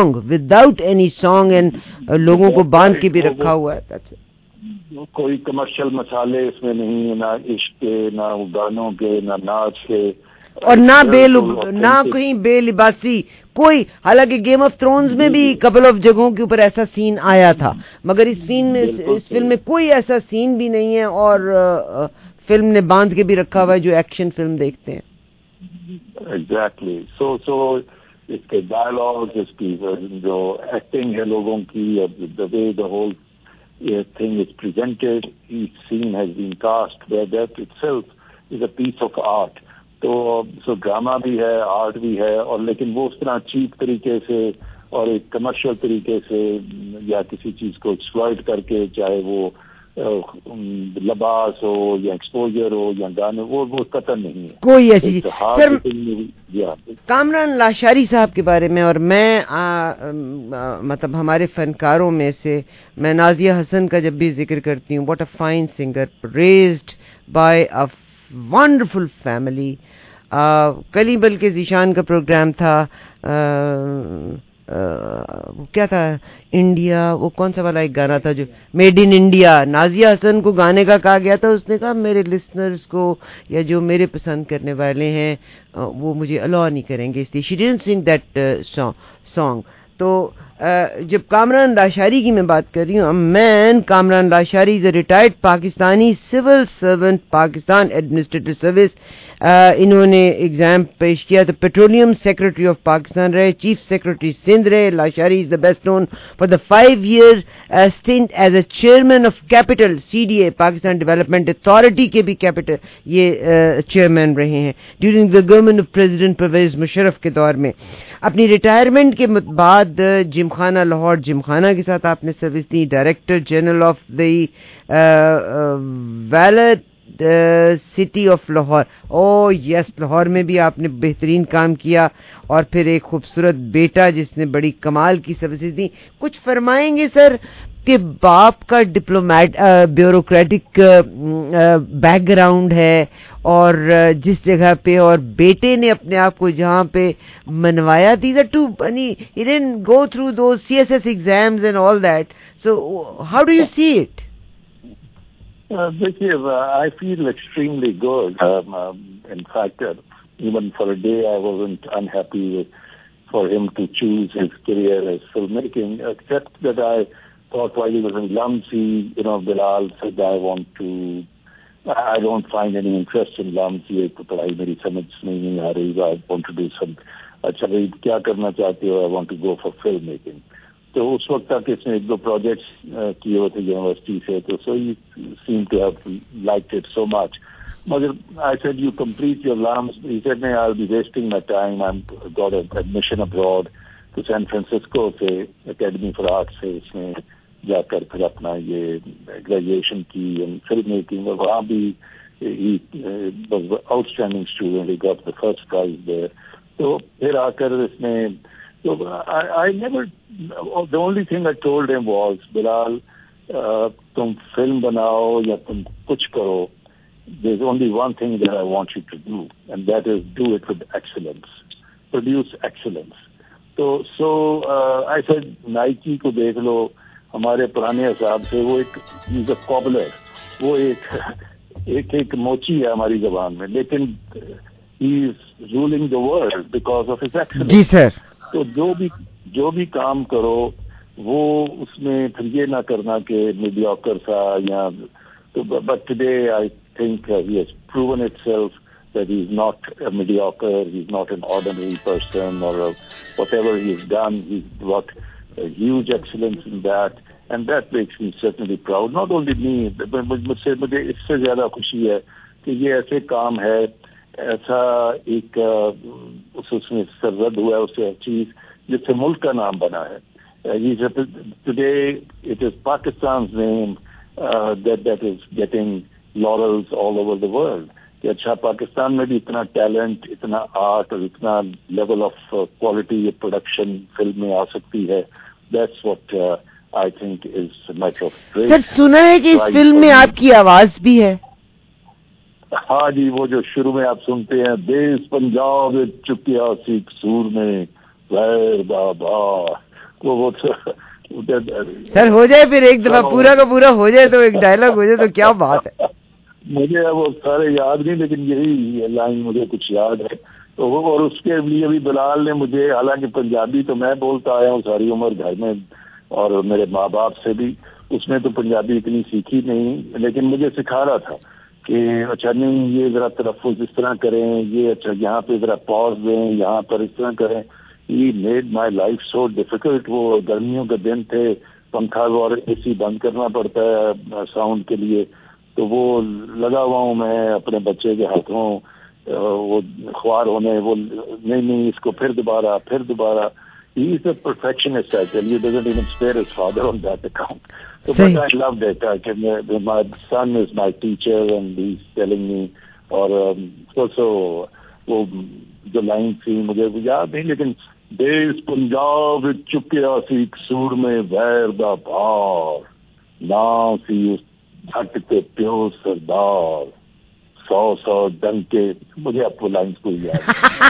song, and لوگوں کو باندھ کے بھی رکھا ہوا ہے. That's it. کوئی کمرشل مسالے اس میں نہیں, نہ عشق کے, نہ گانوں کے, نہ ناچ کے, اور نہ کہیں بے لباسی کوئی. حالانکہ گیم آف تھرونز میں بھی کپل آف جگہوں کے اوپر ایسا سین آیا تھا, مگر اس فلم میں کوئی ایسا سین بھی نہیں ہے اور فلم نے باندھ کے بھی رکھا ہوا ہے جو ایکشن فلم دیکھتے ہیں. ایگزیکٹلی. سو اس کے ڈائلاگ, اس کی جو ایکٹنگ ہے لوگوں کی, the way the whole thing is presented, each scene has been cast, that itself is a piece of art. تو ڈرامہ بھی ہے, آرٹ بھی ہے, اور لیکن وہ اس طرح چیپ طریقے سے اور ایک کمرشل طریقے سے یا کسی چیز کو ایکسپلائٹ کر کے, چاہے وہ لباس ہو یا ایکسپوجر ہو یا گانے, وہ قطع نہیں ہے کوئی ایسی چیز. کامران لاشاری صاحب کے بارے میں, اور میں مطلب ہمارے فنکاروں میں سے میں نازیہ حسن کا جب بھی ذکر کرتی ہوں, what a fine singer, raised by a wonderful family. کل بلکہ ذیشان کا پروگرام تھا, کیا تھا, انڈیا, وہ کون سا والا ایک گانا تھا جو made in India. Nazia Hassan کو گانے کا کہا گیا تھا, اس نے کہا میرے لسنرز کو یا جو میرے پسند کرنے والے ہیں وہ مجھے الاؤ نہیں کریں گے, اس لیے she didn't sing that song. تو جب کامران لاشاری کی میں بات کر رہی ہوں, مین Kamran Lashari is a retired Pakistani civil servant, Pakistan administrative service. انہوں نے ایگزام پیش کیا تو پیٹرولیم سیکرٹری آف پاکستان رہے, چیف سیکرٹری سندھ رہے. Lashari is the best known for the 5 year stint as a chairman of capital CDA, Pakistan development authority کے بھی کیپٹل یہ چیئرمین رہے ہیں during the government of president Pervez Musharraf کے دور میں. اپنی ریٹائرمنٹ کے بعد جم خانہ لاہور جم خانہ کے ساتھ آپ نے سروس دی, director general of the city of Lahore. Oh yes, Lahore میں بھی آپ نے بہترین کام کیا, اور پھر ایک خوبصورت بیٹا جس نے بڑی کمال کی سروسز دی. کچھ فرمائیں گے سر کہ باپ کا بیوروکریٹک بیک گراؤنڈ ہے, اور جس جگہ پہ اور بیٹے نے اپنے آپ کو جہاں پہ منوایا, these are two, he didn't go through those CSS exams and all that. So how do you see it? I feel extremely good. In fact, even for a day I wasn't unhappy for him to choose his career as filmmaking, except that I thought while he was in Lumsey, Bilal said, I don't find any interest in Lumsey, پڑھائی میری سمجھ نہیں آ رہی, I want to do some, اچھا بھائی کیا کرنا چاہتے ہو, I want to go for film making. تو اس وقت تک اس نے 2 پروجیکٹس کیے ہوئے تھے یونیورسٹی سے, تو so he seemed to have liked it so much. مگر I said, you complete your LUMS. He said, no, I'll be wasting my time. I've got an admission abroad to San Francisco سے Academy for Arts سے اس نے جا کر پھر اپنا یہ graduation کی فلم میکنگ, اور وہاں بھی he was an outstanding student. He got the first prize there. تو پھر آ کر اس نے, I never, the only thing I told him was, Bilal, تم فلم بناؤ یا تم کچھ کرو, there's only one thing that I want you to do, and that is do it with excellence. Produce excellence. So I said, Nike کو دیکھ لو, ہمارے پرانے حساب سے وہ ایک he's a cobbler, وہ ایک موچی ہے ہماری زبان میں, لیکن he is ruling the world because of his excellence. جی سر. تو جو بھی کام کرو وہ اس میں پھر یہ نہ کرنا کہ mediocre تھا یا, but today I think he has proven itself that he's not a mediocre, he's not an ordinary person, or whatever he's done, he's got a huge excellence in that, and that makes me certainly proud. Not only me, مجھے اس سے زیادہ خوشی ہے کہ یہ ایسے کام ہے, ایسا ایک اس میں سرزد ہوا ہے اسے چیز جس سے ملک کا نام بنا ہے. Today it is Pakistan's name that is getting laurels all over the world. کہ اچھا پاکستان میں بھی اتنا ٹیلنٹ, اتنا آرٹ اور اتنا level of quality production film میں آ سکتی ہے. That's what I think is much of great. سر سنا ہے کہ اس فلم میں آپ کی آواز بھی ہے. ہاں جی, وہ جو شروع میں آپ سنتے ہیں, دیس پنجاب چکیا سکھ سور میں غیر بابا, وہ سر ہو جائے پھر ایک دفعہ پورا کا پورا ہو جائے تو ایک ڈائلاگ ہو جائے تو کیا بات ہے. مجھے وہ سارے یاد نہیں, لیکن یہی لائن مجھے کچھ یاد ہے. تو وہ, اور اس کے لیے بھی بلال نے مجھے, حالانکہ پنجابی تو میں بولتا آیا ہوں ساری عمر گھر میں اور میرے ماں باپ سے بھی, اس میں تو پنجابی اتنی سیکھی نہیں, لیکن مجھے سکھا رہا تھا کہ اچھا نہیں یہ ذرا تلفظ اس طرح کریں, یہ اچھا یہاں پہ ذرا پاز دیں, یہاں پر اس طرح کریں. He made my life so difficult. وہ گرمیوں کے دن تھے, پنکھا اور اے سی بند کرنا پڑتا ہے ساؤنڈ کے لیے, تو وہ لگا ہوا ہوں میں اپنے بچے کے ہاتھوں, وہ خوار ہونے, وہ نہیں اس کو پھر دوبارہ. He is a perfectionist, I tell you. He doesn't even spare his father on that account. So, but I loved it. My son is my teacher and he's telling me, اور also وہ جو line تھی مجھے یاد نہیں, لیکن دیس پنجاب چکیا سکھ سور میں ویر دا بھار, نام سی اس جھٹ کے پیو سردار, 100 ڈنگ کے, مجھے اب وہ لائنس کو یاد.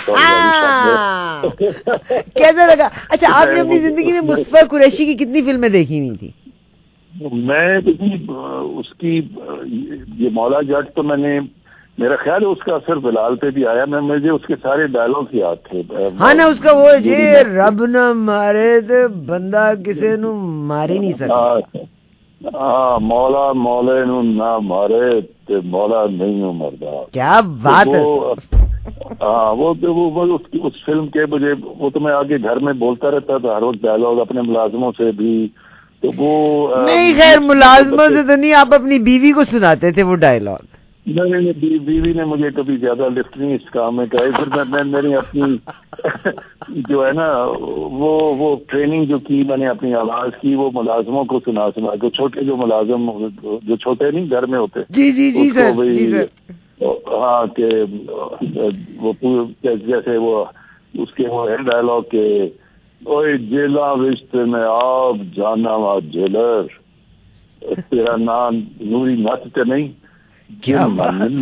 کیسا لگا؟ اچھا آپ نے اپنی زندگی میں مصطفیٰ قریشی کی کتنی فلمیں دیکھی ہوئی تھی؟ میں اس کی یہ مولا جٹ تو میں نے, میرا خیال ہے اس کا اثر بلال پہ بھی آیا. مجھے اس کے سارے ڈائلاگ یاد تھے. ہاں نا, اس کا وہ جی رب نہ مارے تے بندہ کسے نو مار ہی نہیں سکتا. ہاں, مولا نو نہ مارے تے مولا نہیں مردا. کیا بات ہے. ہاں وہ اس فلم کے مجھے, وہ تو میں آگے گھر میں بولتا رہتا تھا ہر وقت ڈائلاگ اپنے ملازموں سے بھی. تو وہ نہیں, خیر ملازموں سے تو نہیں, آپ اپنی بیوی کو سناتے تھے وہ ڈائلاگ. نہیں, بیوی نے مجھے کبھی زیادہ لفٹ نہیں اس کام میں کہا. پھر میں نے اپنی جو ہے نا وہ ٹریننگ جو کی میں نے اپنی آواز کی وہ ملازموں کو سنا کے, چھوٹے جو ملازم جو چھوٹے نہیں گھر میں ہوتے جی سر, ہاں کہ وہ جیسے وہ اس کے وہ ہے ڈائلاگ کہ اوئے جیلا رشتے میں آپ جانا وا جیلر, تیرا نام نوری نت تو نہیں, جم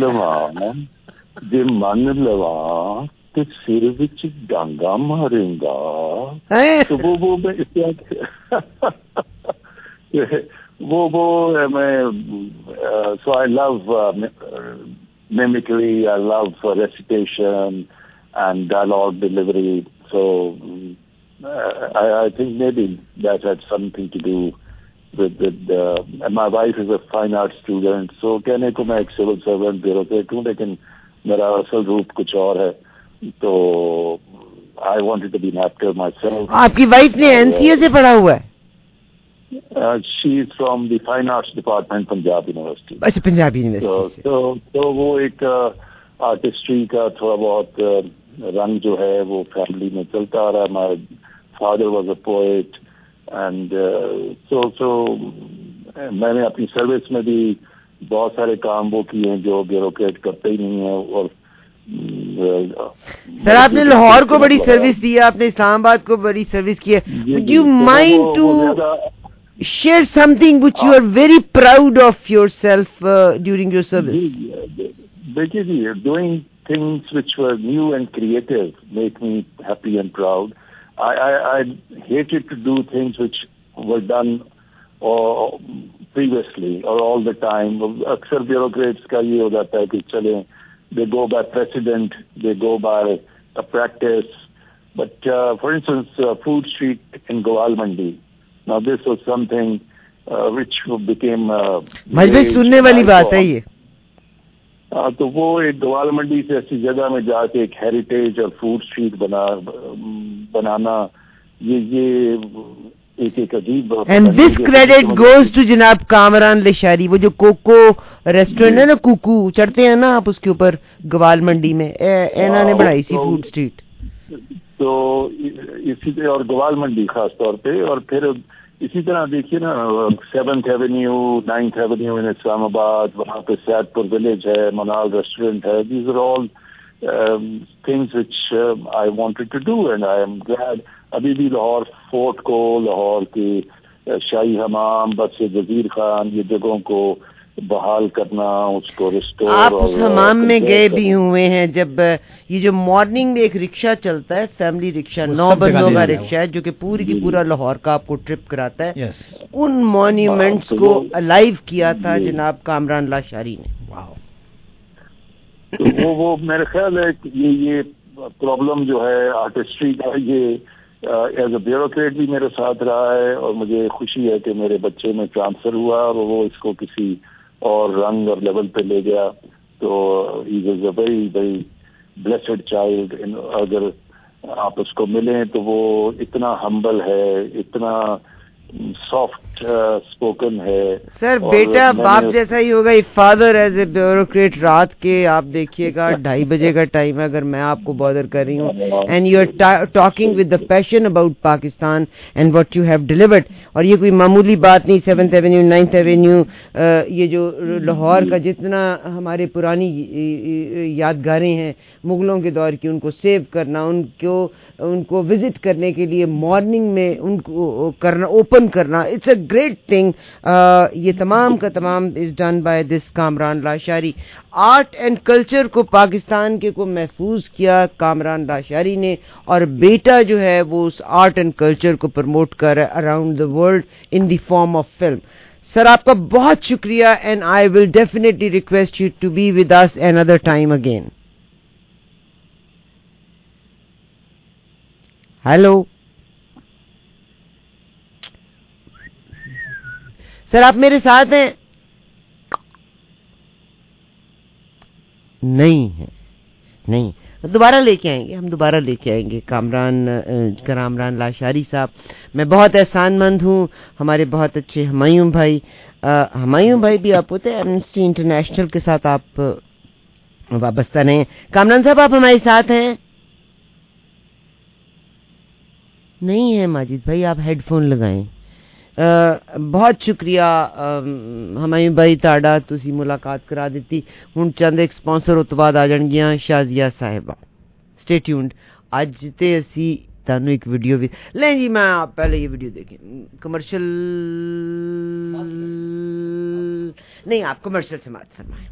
من لوا تو سر وچ ڈانگا مارے گا. تو وہ میں سو آئی لو mimicry, I love recitation and dialogue delivery. So I think maybe that had something to do with my wife is a fine art student. So کہنے کو میں ایک civil servant bureaucrat ہوں, لیکن میرا اصل روپ کچھ اور ہے. تو I wanted to be an actor myself. آپ کی وائف نے NCA سے پڑھا ہوا ہے؟ She is from the Fine Arts Department, Punjab University. اچھا, پنجاب یونیورسٹی. تو وہ ایک آرٹسٹری کا تھوڑا بہت رنگ جو ہے وہ فیملی میں چلتا آ رہا ہے. My father was a poet and so میں نے اپنی سروس میں بھی بہت سارے کام وہ کیے ہیں جو بیوروکریٹ کرتے ہی نہیں ہیں. اور سر آپ نے لاہور کو بڑی سروس دی ہے, آپ نے اسلام آباد کو بڑی سروس کی ہے. Would you mind to share something which you are very proud of yourself during your service? Basically, doing things which were new and creative make me happy and proud. I hated to do things which were done previously or all the time. اکثر bureaucrats کا یہ ہو جاتا ہے کہ چلیں, they go by precedent, they go by a practice. But for instance, Food Street in Gowal Mandi. Now this was something which became مجھے سننے والی بات ہے یہ. تو وہ ایک گوال منڈی سے ایسی جگہ میں جا کے ایک ہیریٹیج اور فوڈ اسٹریٹ بنانا, یہ ایک عجیب. And this credit goes to جناب کامران لشاری. وہ جو کوکو ریسٹورینٹ ہے نا, کوکو چڑھتے ہیں نا آپ اس کے اوپر گوال منڈی میں, اینا نے بنائی سی فوڈ اسٹریٹ. تو اسی طرح اور گوال منڈی خاص طور پہ, اور پھر اسی طرح دیکھیے نا 7th ایونیو 9th ایونیو ان اسلام آباد, وہاں پہ سیاد پور ولیج ہے, منال ریسٹورینٹ ہے. These are all things which I wanted to do and I am glad. ابھی بھی لاہور فورٹ کو, لاہور کے شاہی حمام, بس وزیر خان, یہ جگہوں کو بحال کرنا, اس کو ریسٹور. آپ اس حمام میں گئے بھی ہوئے ہیں جب یہ جو مارننگ میں ایک رکشہ چلتا ہے, فیملی رکشہ, 9 بندوں کا رکشہ ہے جو کہ پوری کی پورا لاہور کا آپ کو ٹرپ کراتا ہے. ان مانیومنٹس کو الائیو کیا تھا جناب کامران لاشاری نے. وہ میرے خیال ہے یہ پرابلم جو ہے آرٹسٹری کا, یہ ایز اے بیوروکریٹ بھی میرے ساتھ رہا ہے, اور مجھے خوشی ہے کہ میرے بچے میں ٹرانسفر ہوا اور وہ اس کو کسی اور رنگ اور لیول پہ لے گیا. تو he is a very very blessed child. اگر آپ اس کو ملیں تو وہ اتنا ہمبل ہے, اتنا سافٹ اسپوکن ہے. سر بیٹا باپ جیسا ہی ہوگا. فادر ایز اے بیوروکریٹ, رات کے آپ دیکھیے گا 2:30 بجے کا ٹائم ہے اگر میں آپ کو بادر کر رہی ہوں, and you are talking with the passion about Pakistan and what you have delivered. اور یہ کوئی معمولی بات نہیں. 7th ایونیو 9th ایونیو, یہ جو لاہور کا جتنا ہمارے پرانی یادگاریں ہیں مغلوں کے دور کی, ان کو سیو کرنا, ان کو وزٹ کرنے کے لیے مارننگ میں ان کو کرنا, اوپن کرنا, اٹس اے گریٹ تھنگ. یہ تمام کا تمام is done by this Kamran Lashari. Art and culture کو پاکستان کے کو محفوظ کیا کامران لاشاری نے, اور بیٹا جو ہے وہ اس آرٹ اینڈ کلچر کو پروموٹ کر رہا ہے around the world in the form of film. Sir آپ کا بہت شکریہ, and I will definitely request you to be with us another time again. Hello sir, آپ میرے ساتھ ہیں؟ نہیں ہیں, نہیں. دوبارہ لے کے آئیں گے کامران لاشاری صاحب. میں بہت احسان مند ہوں ہمارے بہت اچھے ہمایوں بھائی بھی آپ ہوتے ہیں ایمنسٹی انٹرنیشنل کے ساتھ آپ وابستہ رہے. کامران صاحب آپ ہمارے ساتھ ہیں؟ نہیں ہے ماجد بھائی, آپ ہیڈ فون لگائیں. بہت شکریہ ہمایوں بھائی تاڑا, تسی ملاقات کرا دیتی. ہن چند ایک سپانسر اس تو بعد آ جان گیا شازیہ صاحبہ. Stay tuned. اج تے اسی تانوں ایک ویڈیو بھی لیں جی. میں آپ پہلے یہ ویڈیو دیکھیں. کمرشل نہیں, آپ کمرشل سماعت فرمائیں.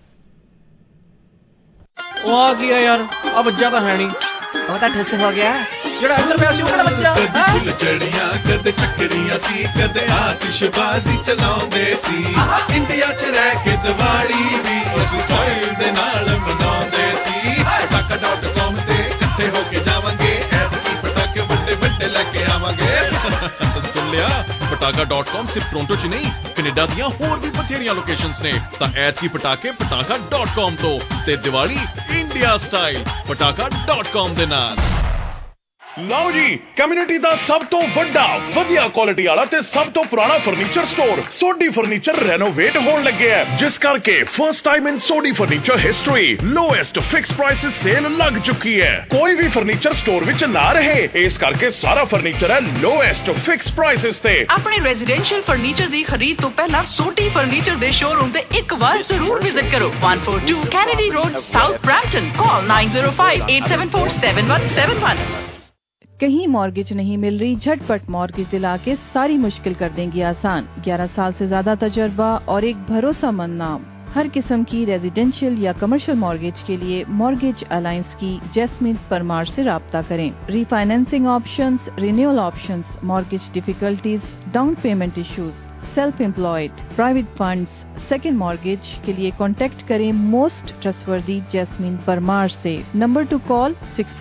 وہ آ گیا یار, اب بچہ تو ہے نہیں, پتا ٹھس ہو گیا جڑا ادھر پہ سی اوڑا بچہ. کدے چڑیاں کدے چکریاں سی کدے آتش بازی چلاوندے سی, انڈیا چ رہ کے دیوالی بھی اس سٹائل دے نال مناوندے سی. پٹاکا.com تے اکٹھے ہو کے جاواں گے, ایتکی پٹاکے بڑے بڑے لے کے آواں گے. سن لیا, پٹاکا.com صرف ٹورنٹو چ نہیں, کینیڈا دیاں ہور بھی بتھیریاں لوکیشنز نے. تا ایتکی پٹاکے پٹاکا.com تو تے دیوالی انڈیا سٹائل پٹاکا.com دے نال. ਲਓ ਜੀ, ਕਮਿਊਨਿਟੀ ਦਾ ਸਭ ਤੋਂ ਵੱਡਾ ਵਧੀਆ ਕੁਆਲਿਟੀ ਵਾਲਾ ਤੇ ਸਭ ਤੋਂ ਪੁਰਾਣਾ furniture store Sodhi furniture renovate ਹੋਣ ਲੱਗਿਆ ਹੈ, ਜਿਸ ਕਰਕੇ first time in Sodhi furniture history lowest fix prices sale ਲੱਗ ਚੁੱਕੀ ਹੈ. ਕੋਈ ਵੀ ਫਰਨੀਚਰ ਸਟੋਰ ਵਿੱਚ ਨਾ ਰਹੇ, ਇਸ ਕਰਕੇ ਸਾਰਾ ਫਰਨੀਚਰ ਹੈ ਲੋਐਸਟ ਫਿਕਸ ਪ੍ਰਾਈਸਿਸ ਤੇ. ਆਪਣੇ ਰੈਜ਼ੀਡੈਂਸ਼ੀਅਲ ਫਰਨੀਚਰ ਦੀ ਖਰੀਦ ਤੋਂ ਪਹਿਲਾਂ ਸੋਢੀ ਫਰਨੀਚਰ ਦੇ ਸ਼ੋਰੂਮ ਤੇ ਇੱਕ ਵਾਰ ਜ਼ਰੂਰ ਵਿਜ਼ਿਟ ਕਰੋ. 142 Kennedy road, south Brampton. Call 9058747171. کہیں مارگیج نہیں مل رہی؟ جھٹپٹ مارگیج دلا کے ساری مشکل کر دیں گی آسان. 11 سال سے زیادہ تجربہ اور ایک بھروسہ مند نام. ہر قسم کی ریزیڈینشیل یا کمرشل مارگیج کے لیے مارگیج الائنس کی جیسمین پرمار سے رابطہ کریں. Refinancing options, renewal options, mortgage difficulties, down payment issues, self employed, private funds, second mortgage کے لیے کانٹیکٹ کریں موسٹ ٹرسٹوردی جیسمین پرمار سے. Number to call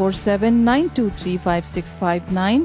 647-923-5659,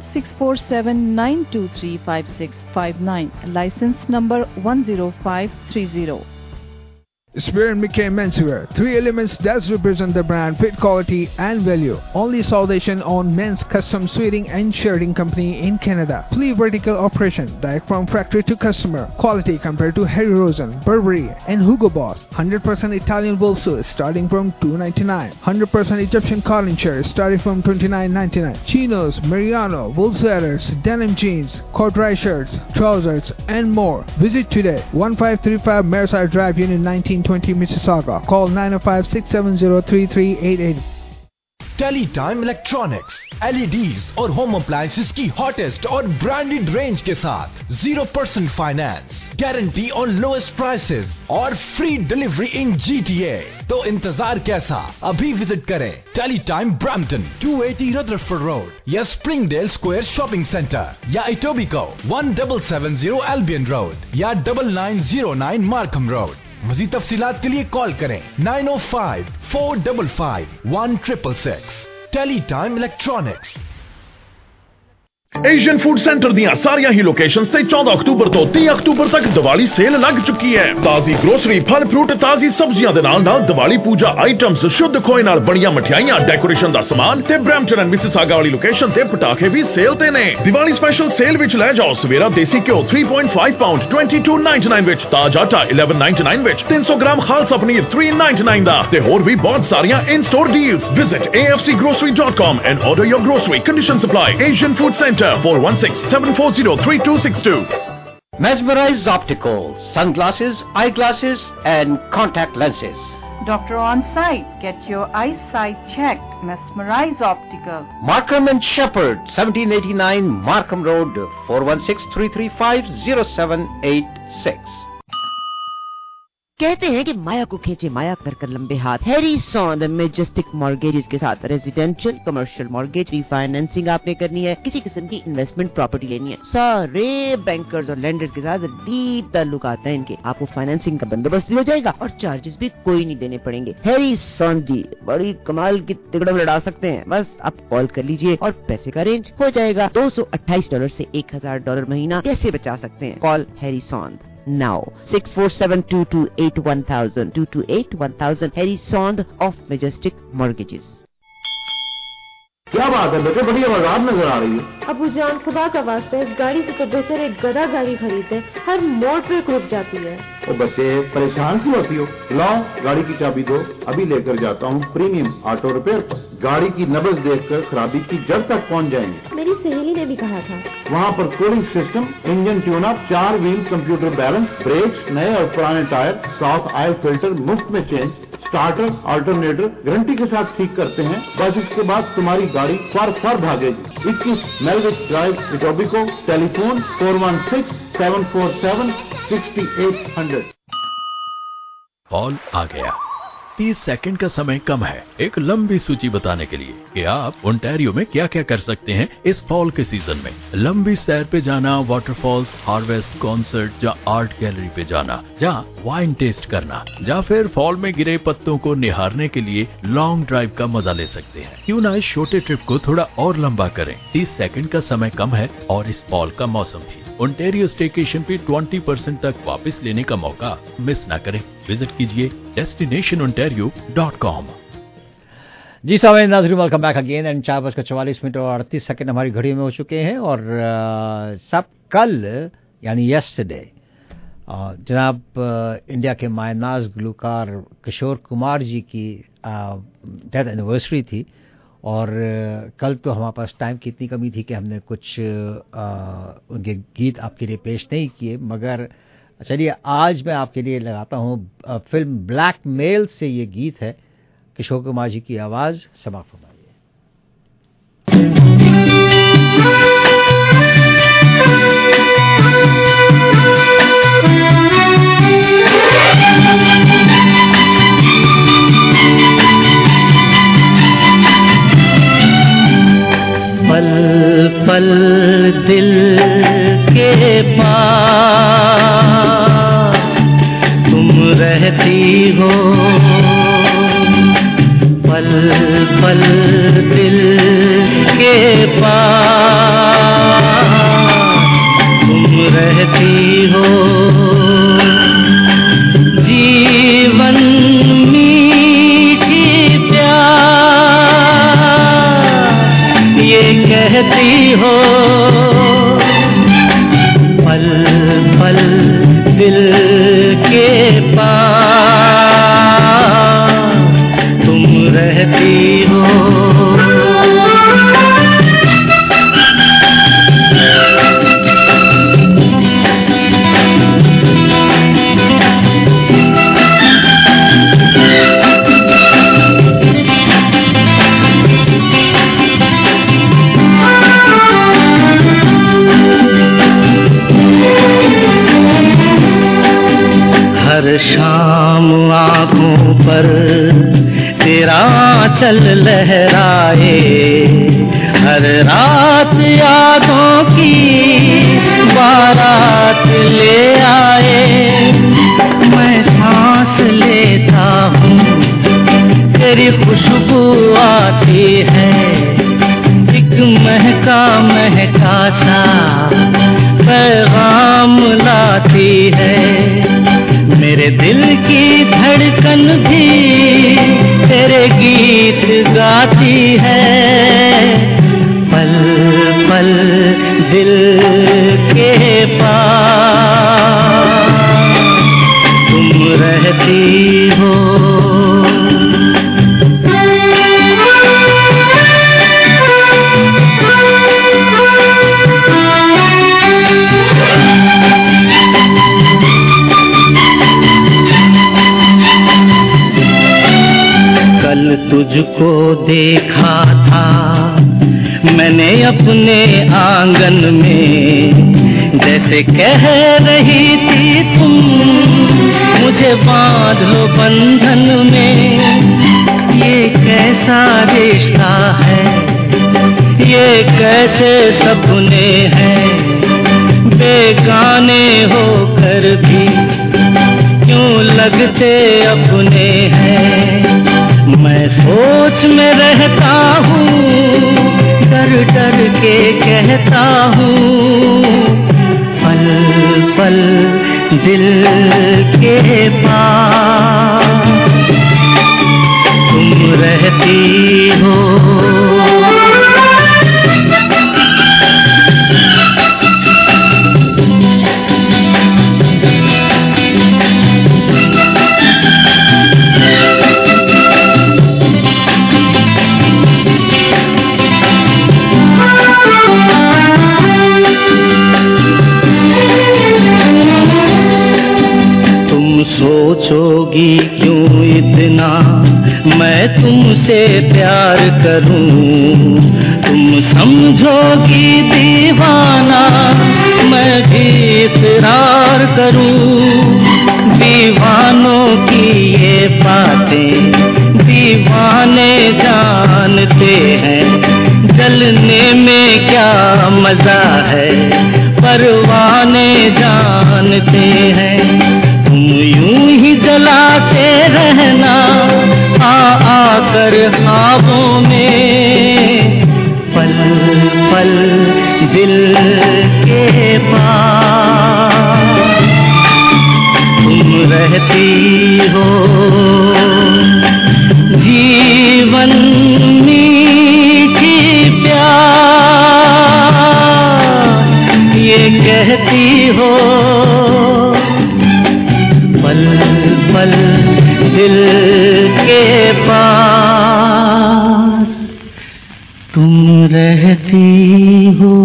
647-923-5659. Licence number 10530. Spear McKay Menswear. 3 elements that represent the brand, fit, quality and value. Only South Asian owned men's custom suiting and shirting company in Canada. Fully vertical operation, direct from factory to customer. Quality compared to Harry Rosen, Burberry and Hugo Boss. 100% Italian wool suits starting from $299. 100% Egyptian cotton shirts starting from $29.99. Chinos, Mariano, wool sweaters, denim jeans, corduroy shirts, trousers and more. Visit today. 1535 Mareside Drive, Unit 1920 Mississauga. Call 905-670-3388. Teletyme Electronics, LEDs اور home appliances کی hottest اور branded range کے ساتھ 0% finance, guarantee on lowest prices اور free delivery in GTA. تو انتظار کیسا؟ ابھی وزٹ کریں ٹیلیٹائم برامپٹن 280 ردرفورڈ روڈ یا Springdale square shopping centre یا ایٹوبیکو 1770 ایلبین روڈ یا 9909 مارکھم روڈ. مزید تفصیلات کے لیے کال کریں 905-455-1666. Teletyme electronics. Asian food centre دیاں ساریاں ہی لوکیشنز تے 14 اکتوبر تو 30 اکتوبر تک دیوالی سیل لگ چکی ہے. تازی گروسری, پھل فروٹ, تازی سبزیاں دے نال نال دیوالی پوجا آئٹمز, شدھ کھوئے نال بڑیاں مٹھائیاں, ڈیکوریشن دا سامان تے برامپٹن اینڈ مسیساگا والی لوکیشن تے پٹاخے بھی سیل تے نے. دیوالی سپیشل سیل وچ لے جاؤ سویرا دیسی گھیو 3.5 پاؤنڈ 22.99 وچ, تاج آٹا 11.99 وچ, 300 گرام خالصہ پنیر 3.99 دا تے ہور بھی بہت ساریاں in store deals. Visit afcgrocery.com and order your grocery. Conditions apply. Asian Food Center 416-740-3262. Mesmerize Optical, sunglasses, eyeglasses and contact lenses. Doctor on site. Get your eyesight checked. Mesmerize Optical. Markham and Shepherd, 1789 Markham Road, 416-335-0786. کہتے ہیں کہ مایا کو کھینچے مایا کر کر لمبے ہاتھ. Harry سون majestic mortgages کے ساتھ residential, commercial mortgage, refinancing آپ نے کرنی ہے, کسی قسم کی انویسٹمنٹ پراپرٹی لینی ہے, سارے بینکرز اور لینڈرز کے ساتھ ڈیپ تعلقات ہیں ان کے. آپ کو فائنینسنگ کا بندوبست بھی ہو جائے گا اور چارجز بھی کوئی نہیں دینے پڑیں گے. ہیری سون جی بڑی کمال کی تگڑم لڑا سکتے ہیں. بس آپ کال کر لیجئے اور پیسے کا رینج ہو جائے گا. $228 سے $1,000 مہینہ کیسے بچا سکتے ہیں؟ Call Harrison now 647-228-1000 228-1000. Harry Sond of Majestic Mortgages. क्या बात है बेटे, बड़ी आवाज़ नजर आ रही है। अबू जान खुदा का वास्ता इस गाड़ी से तो बेहतर एक गधा गाड़ी खरीदे, हर मोड़ पे रुक जाती है। ओ बच्चे परेशान क्यों होती हो, लाओ गाड़ी की चाबी दो, अभी लेकर जाता हूँ प्रीमियम ऑटो रिपेयर पर। गाड़ी की नब्ज देखकर खराबी की जड़ तक पहुँच जाएंगे। मेरी सहेली ने भी कहा था। वहाँ पर cooling system, engine tune up, 4 wheel computer balance, brakes, नए और पुराने टायर, साउथ ऑयल फिल्टर मुफ्त में चेंज, स्टार्टर ऑल्टरनेटर गारंटी के साथ ठीक करते हैं। बस इसके बाद तुम्हारी गाड़ी फर भागेगी। 21 Melwich drive, Etobicoke, telephone 416-747-6800। Fall आ गया। 30 सेकंड का समय कम है एक लंबी सूची बताने के लिए कि आप ओंटारियो में क्या क्या कर सकते हैं इस फॉल के सीजन में। लंबी सैर पे जाना, वाटरफॉल्स, हार्वेस्ट, कॉन्सर्ट या आर्ट गैलरी पे जाना, जहाँ वाइन टेस्ट करना, या फिर फॉल में गिरे पत्तों को निहारने के लिए लॉन्ग ड्राइव का मजा ले सकते हैं। क्यों ना इस छोटे ट्रिप को थोड़ा और लंबा करें। 30 सेकंड का समय कम है और इस फॉल का मौसम भी। ओंटारियो स्टेकेशन पे 20% तक वापस लेने का मौका मिस ना करें। विजिट कीजिए destinationontario.com। जी साहब नाज़रीन, वेलकम बैक अगेन एंड 4:44 और 38 सेकंड हमारी घड़ी में हो चुके हैं। और सब कल यानी यस्टरडे जनाब इंडिया के मायनाज गुलकार किशोर कुमार जी की डेथ एनिवर्सरी थी। और कल तो हमारे पास टाइम की इतनी कमी थी कि हमने कुछ उनके गीत आपके लिए पेश नहीं किए, मगर चलिए आज मैं आपके लिए लगाता हूँ फिल्म ब्लैकमेल से ये गीत है, किशोर कुमार जी की आवाज़। समाप्त फरमाइए। पल पल दिल के पास तुम रहती हो, पल पल दिल के पास तुम रहती हो। जीवन मीठी प्यार ये कहती हो, पल पल दिल के पास तुम रहती हो। हर शाम आँखों पर तेरा आँचल लहराए, हर रात यादों की बारात ले आए। मैं सांस लेता हूँ तेरी खुशबू आती है, एक महका महका सा पैगाम लाती है। मेरे दिल की धड़कन भी तेरे गीत गाती है, पल पल दिल के पास तुम रहती हो। कल तुझको देखा था मैंने अपने आंगन में, जैसे कह रही थी तुम मुझे बांध लो बंधन में। ये कैसा रिश्ता है, ये कैसे सपने हैं, बेगाने होकर भी क्यों लगते अपने हैं। मैं सोच में रहता हूँ, डर डर के कहता हूँ, पल पल दिल के पास तुम रहती हो। समझोगी क्यों इतना मैं तुमसे प्यार करूं, तुम समझोगी दीवाना मैं भी इकरार करूं। दीवानों की ये बातें दीवाने जानते हैं, जलने में क्या मजा है परवाने जानते हैं। तुम यूं ही जलाते रहना आकर ख्वाबों में, पल पल दिल के पास तुम रहती हो। जीवन मीठी प्यार ये कहती हो, पल पल दिल के पास तुम रहती हो।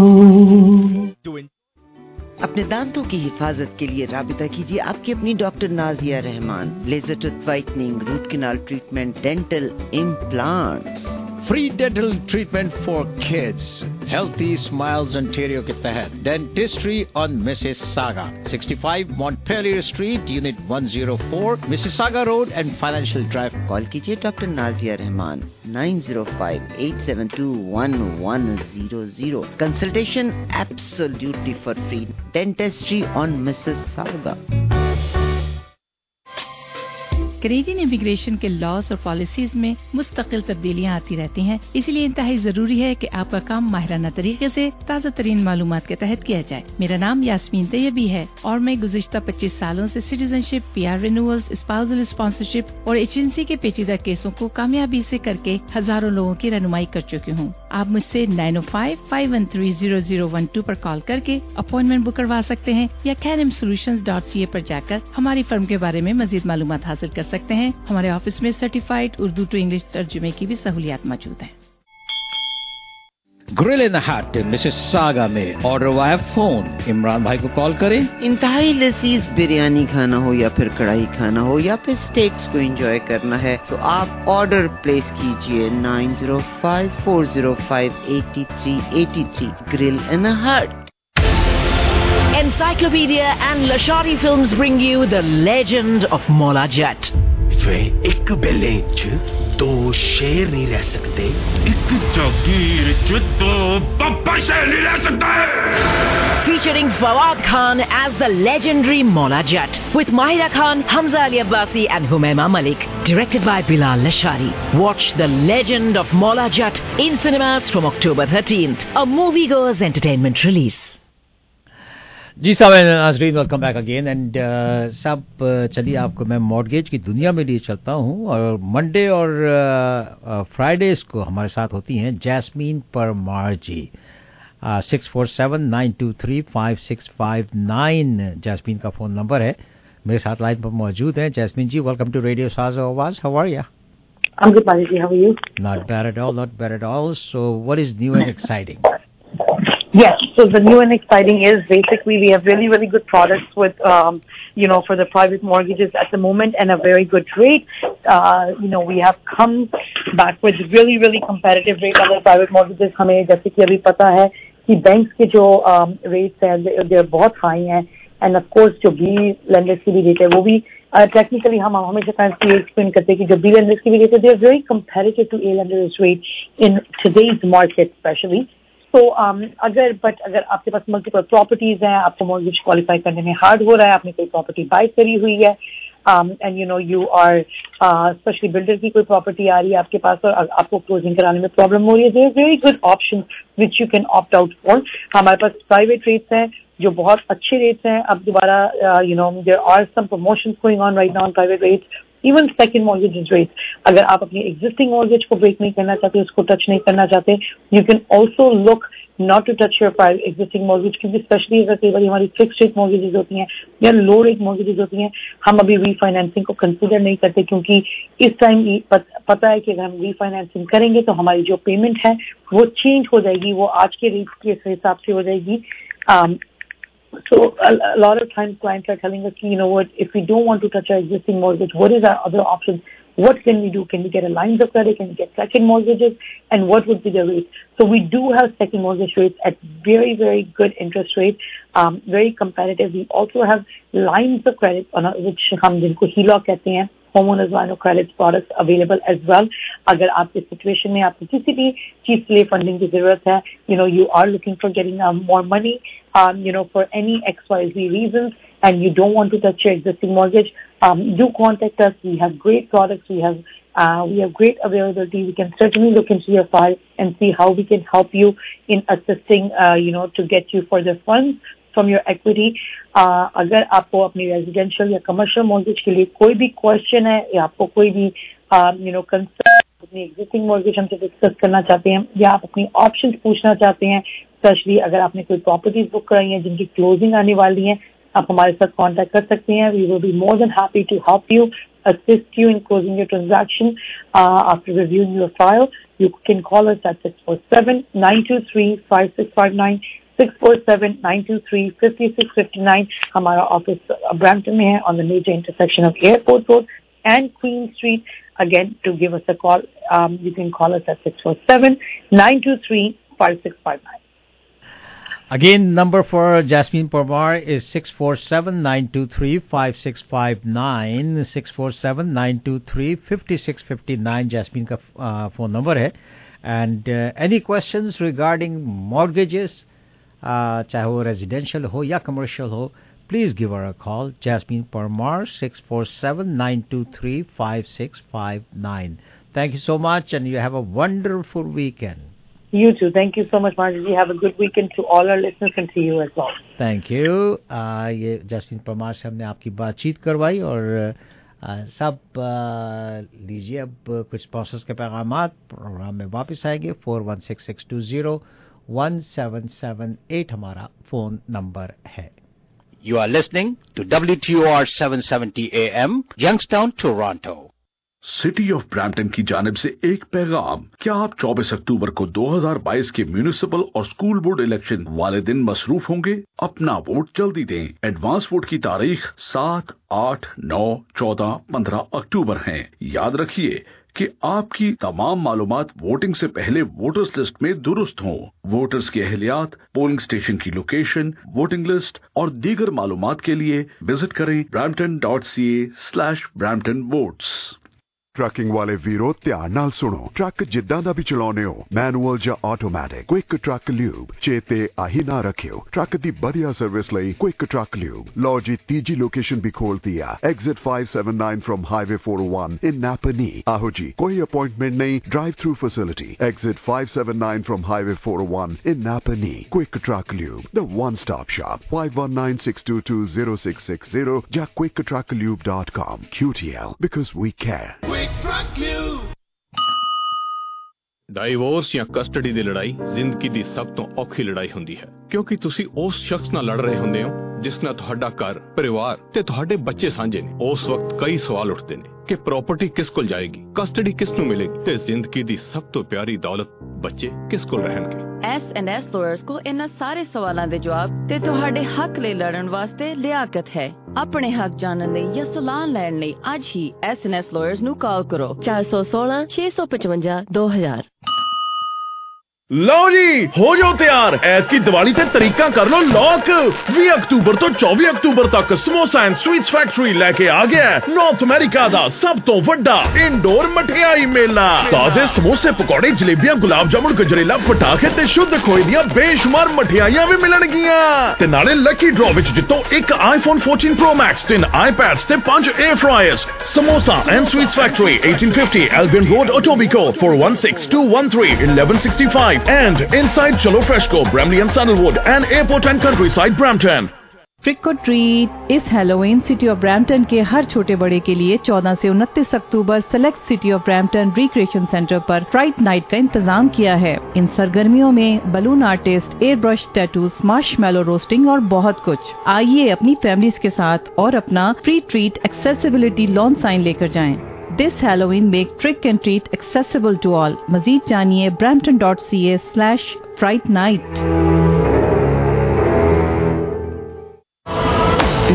अपने दांतों की हिफाजत के लिए राबिता कीजिए आपकी अपनी doctor Nazia Rahman. Laser tooth whitening, root canal treatment, dental implants. Free dental treatment for kids, healthy smiles Ontario के तहत dentistry on Mississauga, 65 Montpellier street, unit 104, Mississauga road and financial drive. Call कीजिए doctor Nazia Rahman 905-872-1100। Consultation absolutely for free. Dentistry on Mississauga. Canadian immigration के laws और policies में मुस्तकिल तब्दीलियां आती रहती हैं, इसलिए इंतहाई जरूरी है कि आपका काम माहिराना तरीके से ताज़ा तरीन मालूमात के तहत किया जाए। मेरा नाम यास्मीन तैयबी है और मैं गुज़िश्ता 25 सालों से citizenship, PR renewals, spousal sponsorship और एजेंसी के पेचीदा केसों को कामयाबी से करके हजारों लोगों की रहनुमाई कर चुकी हूँ। आप मुझसे 905-513-0012 पर कॉल करके अपॉइंटमेंट बुक करवा सकते हैं या canimsolutions.ca पर जाकर हमारी फर्म के बारे में मजीद मालूमात हासिल कर सकते हैं। हमारे ऑफिस में सर्टिफाइड उर्दू टू इंग्लिश तर्जुमे की भी सहूलियात मौजूद है। Grill in the hut Mississauga में ऑर्डर वाया फोन। इमरान भाई को कॉल करें। इंतहाई लजीज बिरयानी खाना हो या फिर कढ़ाई खाना हो या फिर स्टेक्स को एंजॉय करना है तो आप ऑर्डर प्लेस कीजिए 905-405-8383। Grill in the hut. Encyclopedia and Lashari Films bring you The Legend of Mola Jat. वे एक बेले च दो शेर नहीं रह सकते, एक जागीर च दो पप्पा शेर नहीं रह सकते। Featuring Fawad Khan as the legendary Mola Jat, with Mahira Khan, Hamza Ali Abbasi and Humayma Malik. Directed by Bilal Lashari. Watch The Legend of Mola Jat in cinemas from October 13th. A moviegoer's entertainment release. जी साहब नाज़रीन, welcome back again. And साहब चलिए आपको मैं mortgage की दुनिया में लिए चलता हूँ। और मंडे और फ्राइडेज को हमारे साथ होती हैं जैस्मीन परमार जी। 647-923-5659 जैस्मीन का फ़ोन नंबर है। मेरे साथ लाइन पर मौजूद हैं। Jasmine ji, welcome to radio Saaz Awaaz. How are you? I'm good, Mani ji. How are you? Not bad at all, not bad at all. So what is new and exciting? Yes, so the new and exciting is basically we have really, really good products with, for the private mortgages at the moment and a very good rate. We have come back with really, really competitive rate on the private mortgages. हमें जैसे कि अभी पता है कि banks के जो rates हैं, they're बहुत high हैं, and of course जो B lenders की भी rate है वो भी technically हम हमेशा explain करते हैं कि जो B lenders की भी rate है, they're very competitive to A lenders rate in today's market especially. So अगर आपके पास मल्टीपल प्रॉपर्टीज हैं, आपको मॉर्गेज क्वालिफाई करने में हार्ड हो रहा है, आपने कोई प्रॉपर्टी बाय करी हुई है and you are specially builder की कोई प्रॉपर्टी आ रही है आपके पास और आपको क्लोजिंग कराने में प्रॉब्लम हो रही है, there very good option which you can opt out for. हमारे पास प्राइवेट रेट्स हैं जो बहुत अच्छे रेट्स हैं। अब दोबारा there are some promotions going on right now on private rates, even second mortgage rate. अगर आप अपनी एग्जिस्टिंग मॉर्गेज को ब्रेक नहीं करना चाहते, उसको टच नहीं करना चाहते, you can also look not to touch your existing mortgage, क्योंकि स्पेशली अगर कई बार हमारी फिक्स्ड रेट मॉर्गेजेस होती हैं या लो रेट मॉर्गेजेस होती हैं, हम अभी रीफाइनेंसिंग को कंसिडर नहीं करते क्योंकि इस टाइम पता है कि अगर हम रीफाइनेंसिंग करेंगे तो हमारी जो पेमेंट है वो चेंज हो जाएगी, वो आज के रेट के हिसाब से हो जाएगी। So a lot of times clients are telling us, you know what, if we don't want to touch our existing mortgage, what is our other options? What can we do? Can we get a lines of credit? Can we get second mortgages? And what would be the rate? So we do have second mortgage rates at very, very good interest rate, very competitive. We also have lines of credit, which hum jinko HELOC kehte hain, homeowners line of credit products available as well. Agar aapke situation mein aapko kisi bhi cheez ke liye funding ki zarurat hai, you know, you are looking for getting more money, you know, for any XYZ reasons, and you don't want to touch your existing mortgage, do contact us. We have great products. We have great availability. We can certainly look into your file and see how we can help you in assisting, you know, to get you further funds from your equity. अगर आपको अपनी residential या commercial mortgage के लिए कोई भी question है या आपको कोई भी यू नो कंसर्न अपनी एग्जिस्टिंग मॉर्गेज हमसे डिस्कस करना चाहते हैं या आप अपनी ऑप्शंस पूछना चाहते हैं, स्पेशली अगर आपने कोई प्रॉपर्टीज बुक कराई हैं जिनकी क्लोजिंग आने वाली है, आप हमारे साथ कांटेक्ट कर सकते हैं. We will be more than happy to help you, assist you in closing your transaction after reviewing your file. You can call us at 647-923-5659, 647-923-5659. हमारा ऑफिस ब्रैम्पटन में है on the major intersection of Airport Road and Queen Street. Again, to give us a call, you can call us at 647-923-5659. Again, number for Jasmine Parmar is 647-923-5659, 647-923-5659 Jasmine का phone number है. And any questions regarding mortgages, चाहे वो residential हो या commercial हो, please give her a call. Jasmine Parmar, 647-923-5659. Thank you so much, and you have a wonderful weekend. You too. Thank you so much, Marjorie. Have a good weekend to all our listeners and to you as well. Thank you. ये Justin Parmar से हमने आपकी बातचीत करवाई और सब लीजिए अब कुछ स्पॉन्सर्स के पैगामात. प्रोग्राम में वापस आएंगे. 4166201778 हमारा फोन नंबर है. You are listening to WTOR 770 AM, Youngstown, Toronto. City of Brampton की जानिब से एक पैगाम. क्या आप 24 अक्टूबर को 2022 के म्यूनिसिपल और स्कूल बोर्ड इलेक्शन वाले दिन मसरूफ होंगे? अपना वोट जल्दी दें. एडवांस वोट की तारीख 7, 8, 9, 14, 15 अक्टूबर हैं. याद रखिए कि आपकी तमाम मालूमात वोटिंग से पहले वोटर्स लिस्ट में दुरुस्त हों. वोटर्स की अहलियात, पोलिंग स्टेशन की लोकेशन, वोटिंग लिस्ट और दीगर मालूमात के लिए विजिट करें brampton.ca/bramptonvotes. ट्रकिंग वाले वीरो ध्यान नाल सुनो. ट्रक जिद्दां दा भी चलाउने हो, मैनुअल ਜਾਂ ਆਟੋਮੈਟਿਕ, क्विक ट्रक ल्यूब चेते आही ना रखियो. ट्रक दी बढ़िया सर्विस ਲਈ क्विक ट्रक ल्यूब. लो जी तीजी लोकेशन भी खोलती है. Exit 579 from highway 401 in Napanee. आहो जी कोई अपॉइंटमेंट नहीं. Drive through facility. Exit 579 from highway 401 in Napanee. Quick truck lube, the one stop shop. 5196220660 या quicktrucklube.com. QTL because we care. Divorce ਜਾਂ ਕਸਟਡੀ ਦੀ ਲੜਾਈ ਜ਼ਿੰਦਗੀ ਦੀ ਸਭ ਤੋਂ ਔਖੀ ਲੜਾਈ ਹੁੰਦੀ ਹੈ, ਕਿਉਂਕਿ ਤੁਸੀਂ ਉਸ ਸ਼ਖਸ ਨਾਲ ਲੜ ਰਹੇ ਹੁੰਦੇ ਹੋ ਜਿਸ ਨਾਲ ਤੁਹਾਡਾ ਘਰ, ਪਰਿਵਾਰ ਤੇ ਤੁਹਾਡੇ ਬੱਚੇ ਸਾਂਝੇ ਨੇ. ਉਸ ਵਕਤ ਕਈ ਸਵਾਲ ਉੱਠਦੇ ਨੇ ਕਿ ਪ੍ਰਾਪਰਟੀ ਕਿਸ ਕੋਲ ਜਾਏਗੀ, ਕਸਟਡੀ ਕਿਸ ਨੂੰ ਮਿਲੇਗੀ ਤੇ ਜ਼ਿੰਦਗੀ ਦੀ ਸਭ ਤੋਂ ਪਿਆਰੀ ਦੌਲਤ ਬੱਚੇ ਕਿਸ ਕੋਲ ਰਹਿਣਗੇ. S&S Lawyers ਕੋਲ ਇਹਨਾਂ ਸਾਰੇ ਸਵਾਲਾਂ ਦੇ ਜਵਾਬ ਤੇ ਤੁਹਾਡੇ ਹੱਕ ਲਈ ਲੜਨ ਵਾਸਤੇ ਲਿਆਕਤ ਹੈ. ਆਪਣੇ ਹੱਕ ਜਾਣਨ ਲਈ ਜਾਂ ਸਲਾਹ ਲੈਣ ਲਈ ਅੱਜ ਹੀ S&S Lawyers ਨੂੰ ਕਾਲ ਕਰੋ. 416 655 2000. लो जी हो जाओ तैयार. ऐसी दिवाली ते तरीका कर लो लॉक. 20 अक्टूबर तो 24 अक्टूबर तक समोसा एंड स्वीट्स फैक्ट्री लेके आ गया है नॉर्थ अमेरिका दा सब तो वड्डा इंडोर मठियाई मेला. ताजे समोसे, पकौड़े, जलेबियां, गुलाब जामुन, गजरेला, पटाखे ते शुद्ध खोए दियां बेशुमार मठियाइयां भी मिलणगियां. ते नाले लकी ड्रॉ विच जितो एक iPhone 14 Pro Max, 3 iPads ते 5 air fryers. Samosa and sweets factory, 1850 Albion Road, Etobicoke, 416-213-1165. And inside Chalo Freshco, Bramley and Sandalwood, and Airport and Countryside, Brampton. Trick और ट्रीट इस हैलोवीन सिटी ऑफ ब्रैम्पटन के हर छोटे बड़े के लिए 14 से 29 अक्टूबर select city of Brampton recreation centre पर फ्राइट नाइट का इंतजाम किया है. इन सरगर्मियों में balloon artist, air brush tattoos, marshmallow roasting और बहुत कुछ. आइए अपनी फैमिलीज के साथ और अपना free treat accessibility lawn sign लेकर जाएं. This Halloween make trick and treat accessible to all. मज़ीद जानिए brampton.ca/frightnight.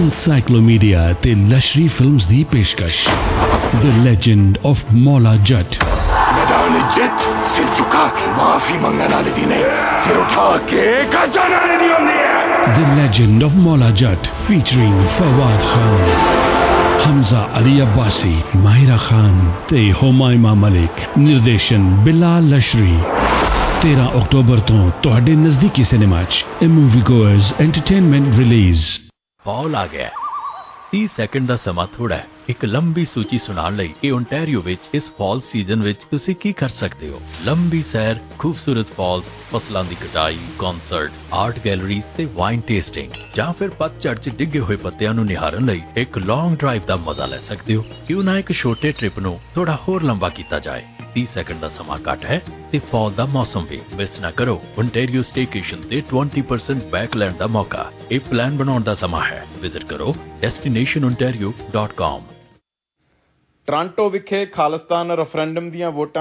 एनसाइक्लोमीडिया ते लशरी फिल्म्स दी पेशकश द लेजेंड ऑफ मौला जट मैदान जित सिर झुका के माफी मंगने वाले दी ने सिर उठा के खजाना ने दी होंदी है the legend of Maula Jatt featuring Fawad Khan Hamza Ali Abbasi Mahira Khan ते हुमायमा मलिक निर्देशन बिलाल लशरी 13 अक्टूबर तो तुहाडे नजदीकी सिनेमा च a moviegoers entertainment release fall आ गया 30 ਸੈਕਿੰਡ ਦਾ ਸਮਾਂ ਥੋੜਾ ਹੈ ਇੱਕ ਲੰਬੀ ਸੂਚੀ ਸੁਣਾਉਣ ਲਈ ਕਿ ਓਨਟਾਰੀਓ ਵਿੱਚ ਇਸ ਫਾਲ ਸੀਜ਼ਨ ਵਿੱਚ ਤੁਸੀਂ ਕੀ ਕਰ ਸਕਦੇ ਹੋ ਲੰਬੀ ਸੈਰ ਖੂਬਸੂਰਤ ਫਾਲਸ ਫਸਲਾਂ ਦੀ ਕਟਾਈ ਕਨਸਰਟ ਆਰਟ ਗੈਲਰੀਜ਼ ਤੇ ਵਾਈਨ ਟੇਸਟਿੰਗ ਜਾਂ ਫਿਰ ਪਤਝੜ 'ਚ ਡਿੱਗੇ ਹੋਏ ਪੱਤਿਆਂ ਨੂੰ ਨਿਹਾਰਨ ਲਈ ਇੱਕ ਲੌਂਗ ਡਰਾਈਵ ਦਾ ਮਜ਼ਾ ਲੈ ਸਕਦੇ ਹੋ ਕਿਉਂ ਨਾ ਇੱਕ ਛੋਟੇ ਟ੍ਰਿਪ ਨੂੰ ਥੋੜਾ ਹੋਰ ਲੰਬਾ ਕੀਤਾ ਜਾਏ 30 ਸੈਕਿੰਡ ਦਾ ਸਮਾਂ ਘੱਟ ਹੈ ਤੇ ਫਾਲ ਦਾ ਮੌਸਮ ਵੀ ਮਿਸ ਨਾ ਕਰੋ ਓਨਟਾਰੀਓ ਸਟੇਕੇਸ਼ਨ ਤੇ 20% ਬੈਕ ਲੈਣ ਦਾ ਮੌਕਾ ਇਹ ਪਲਾਨ ਬਣਾਉਣ ਦਾ ਸਮਾਂ ਹੈ ਵਿਜ਼ਿਟ ਕਰੋ destinationontario.com ਟੋਰਾਂਟੋ ਵਿਖੇ ਖਾਲਿਸਤਾਨ ਰੈਫਰੈਂਡਮ ਦੀਆਂ ਵੋਟਾਂ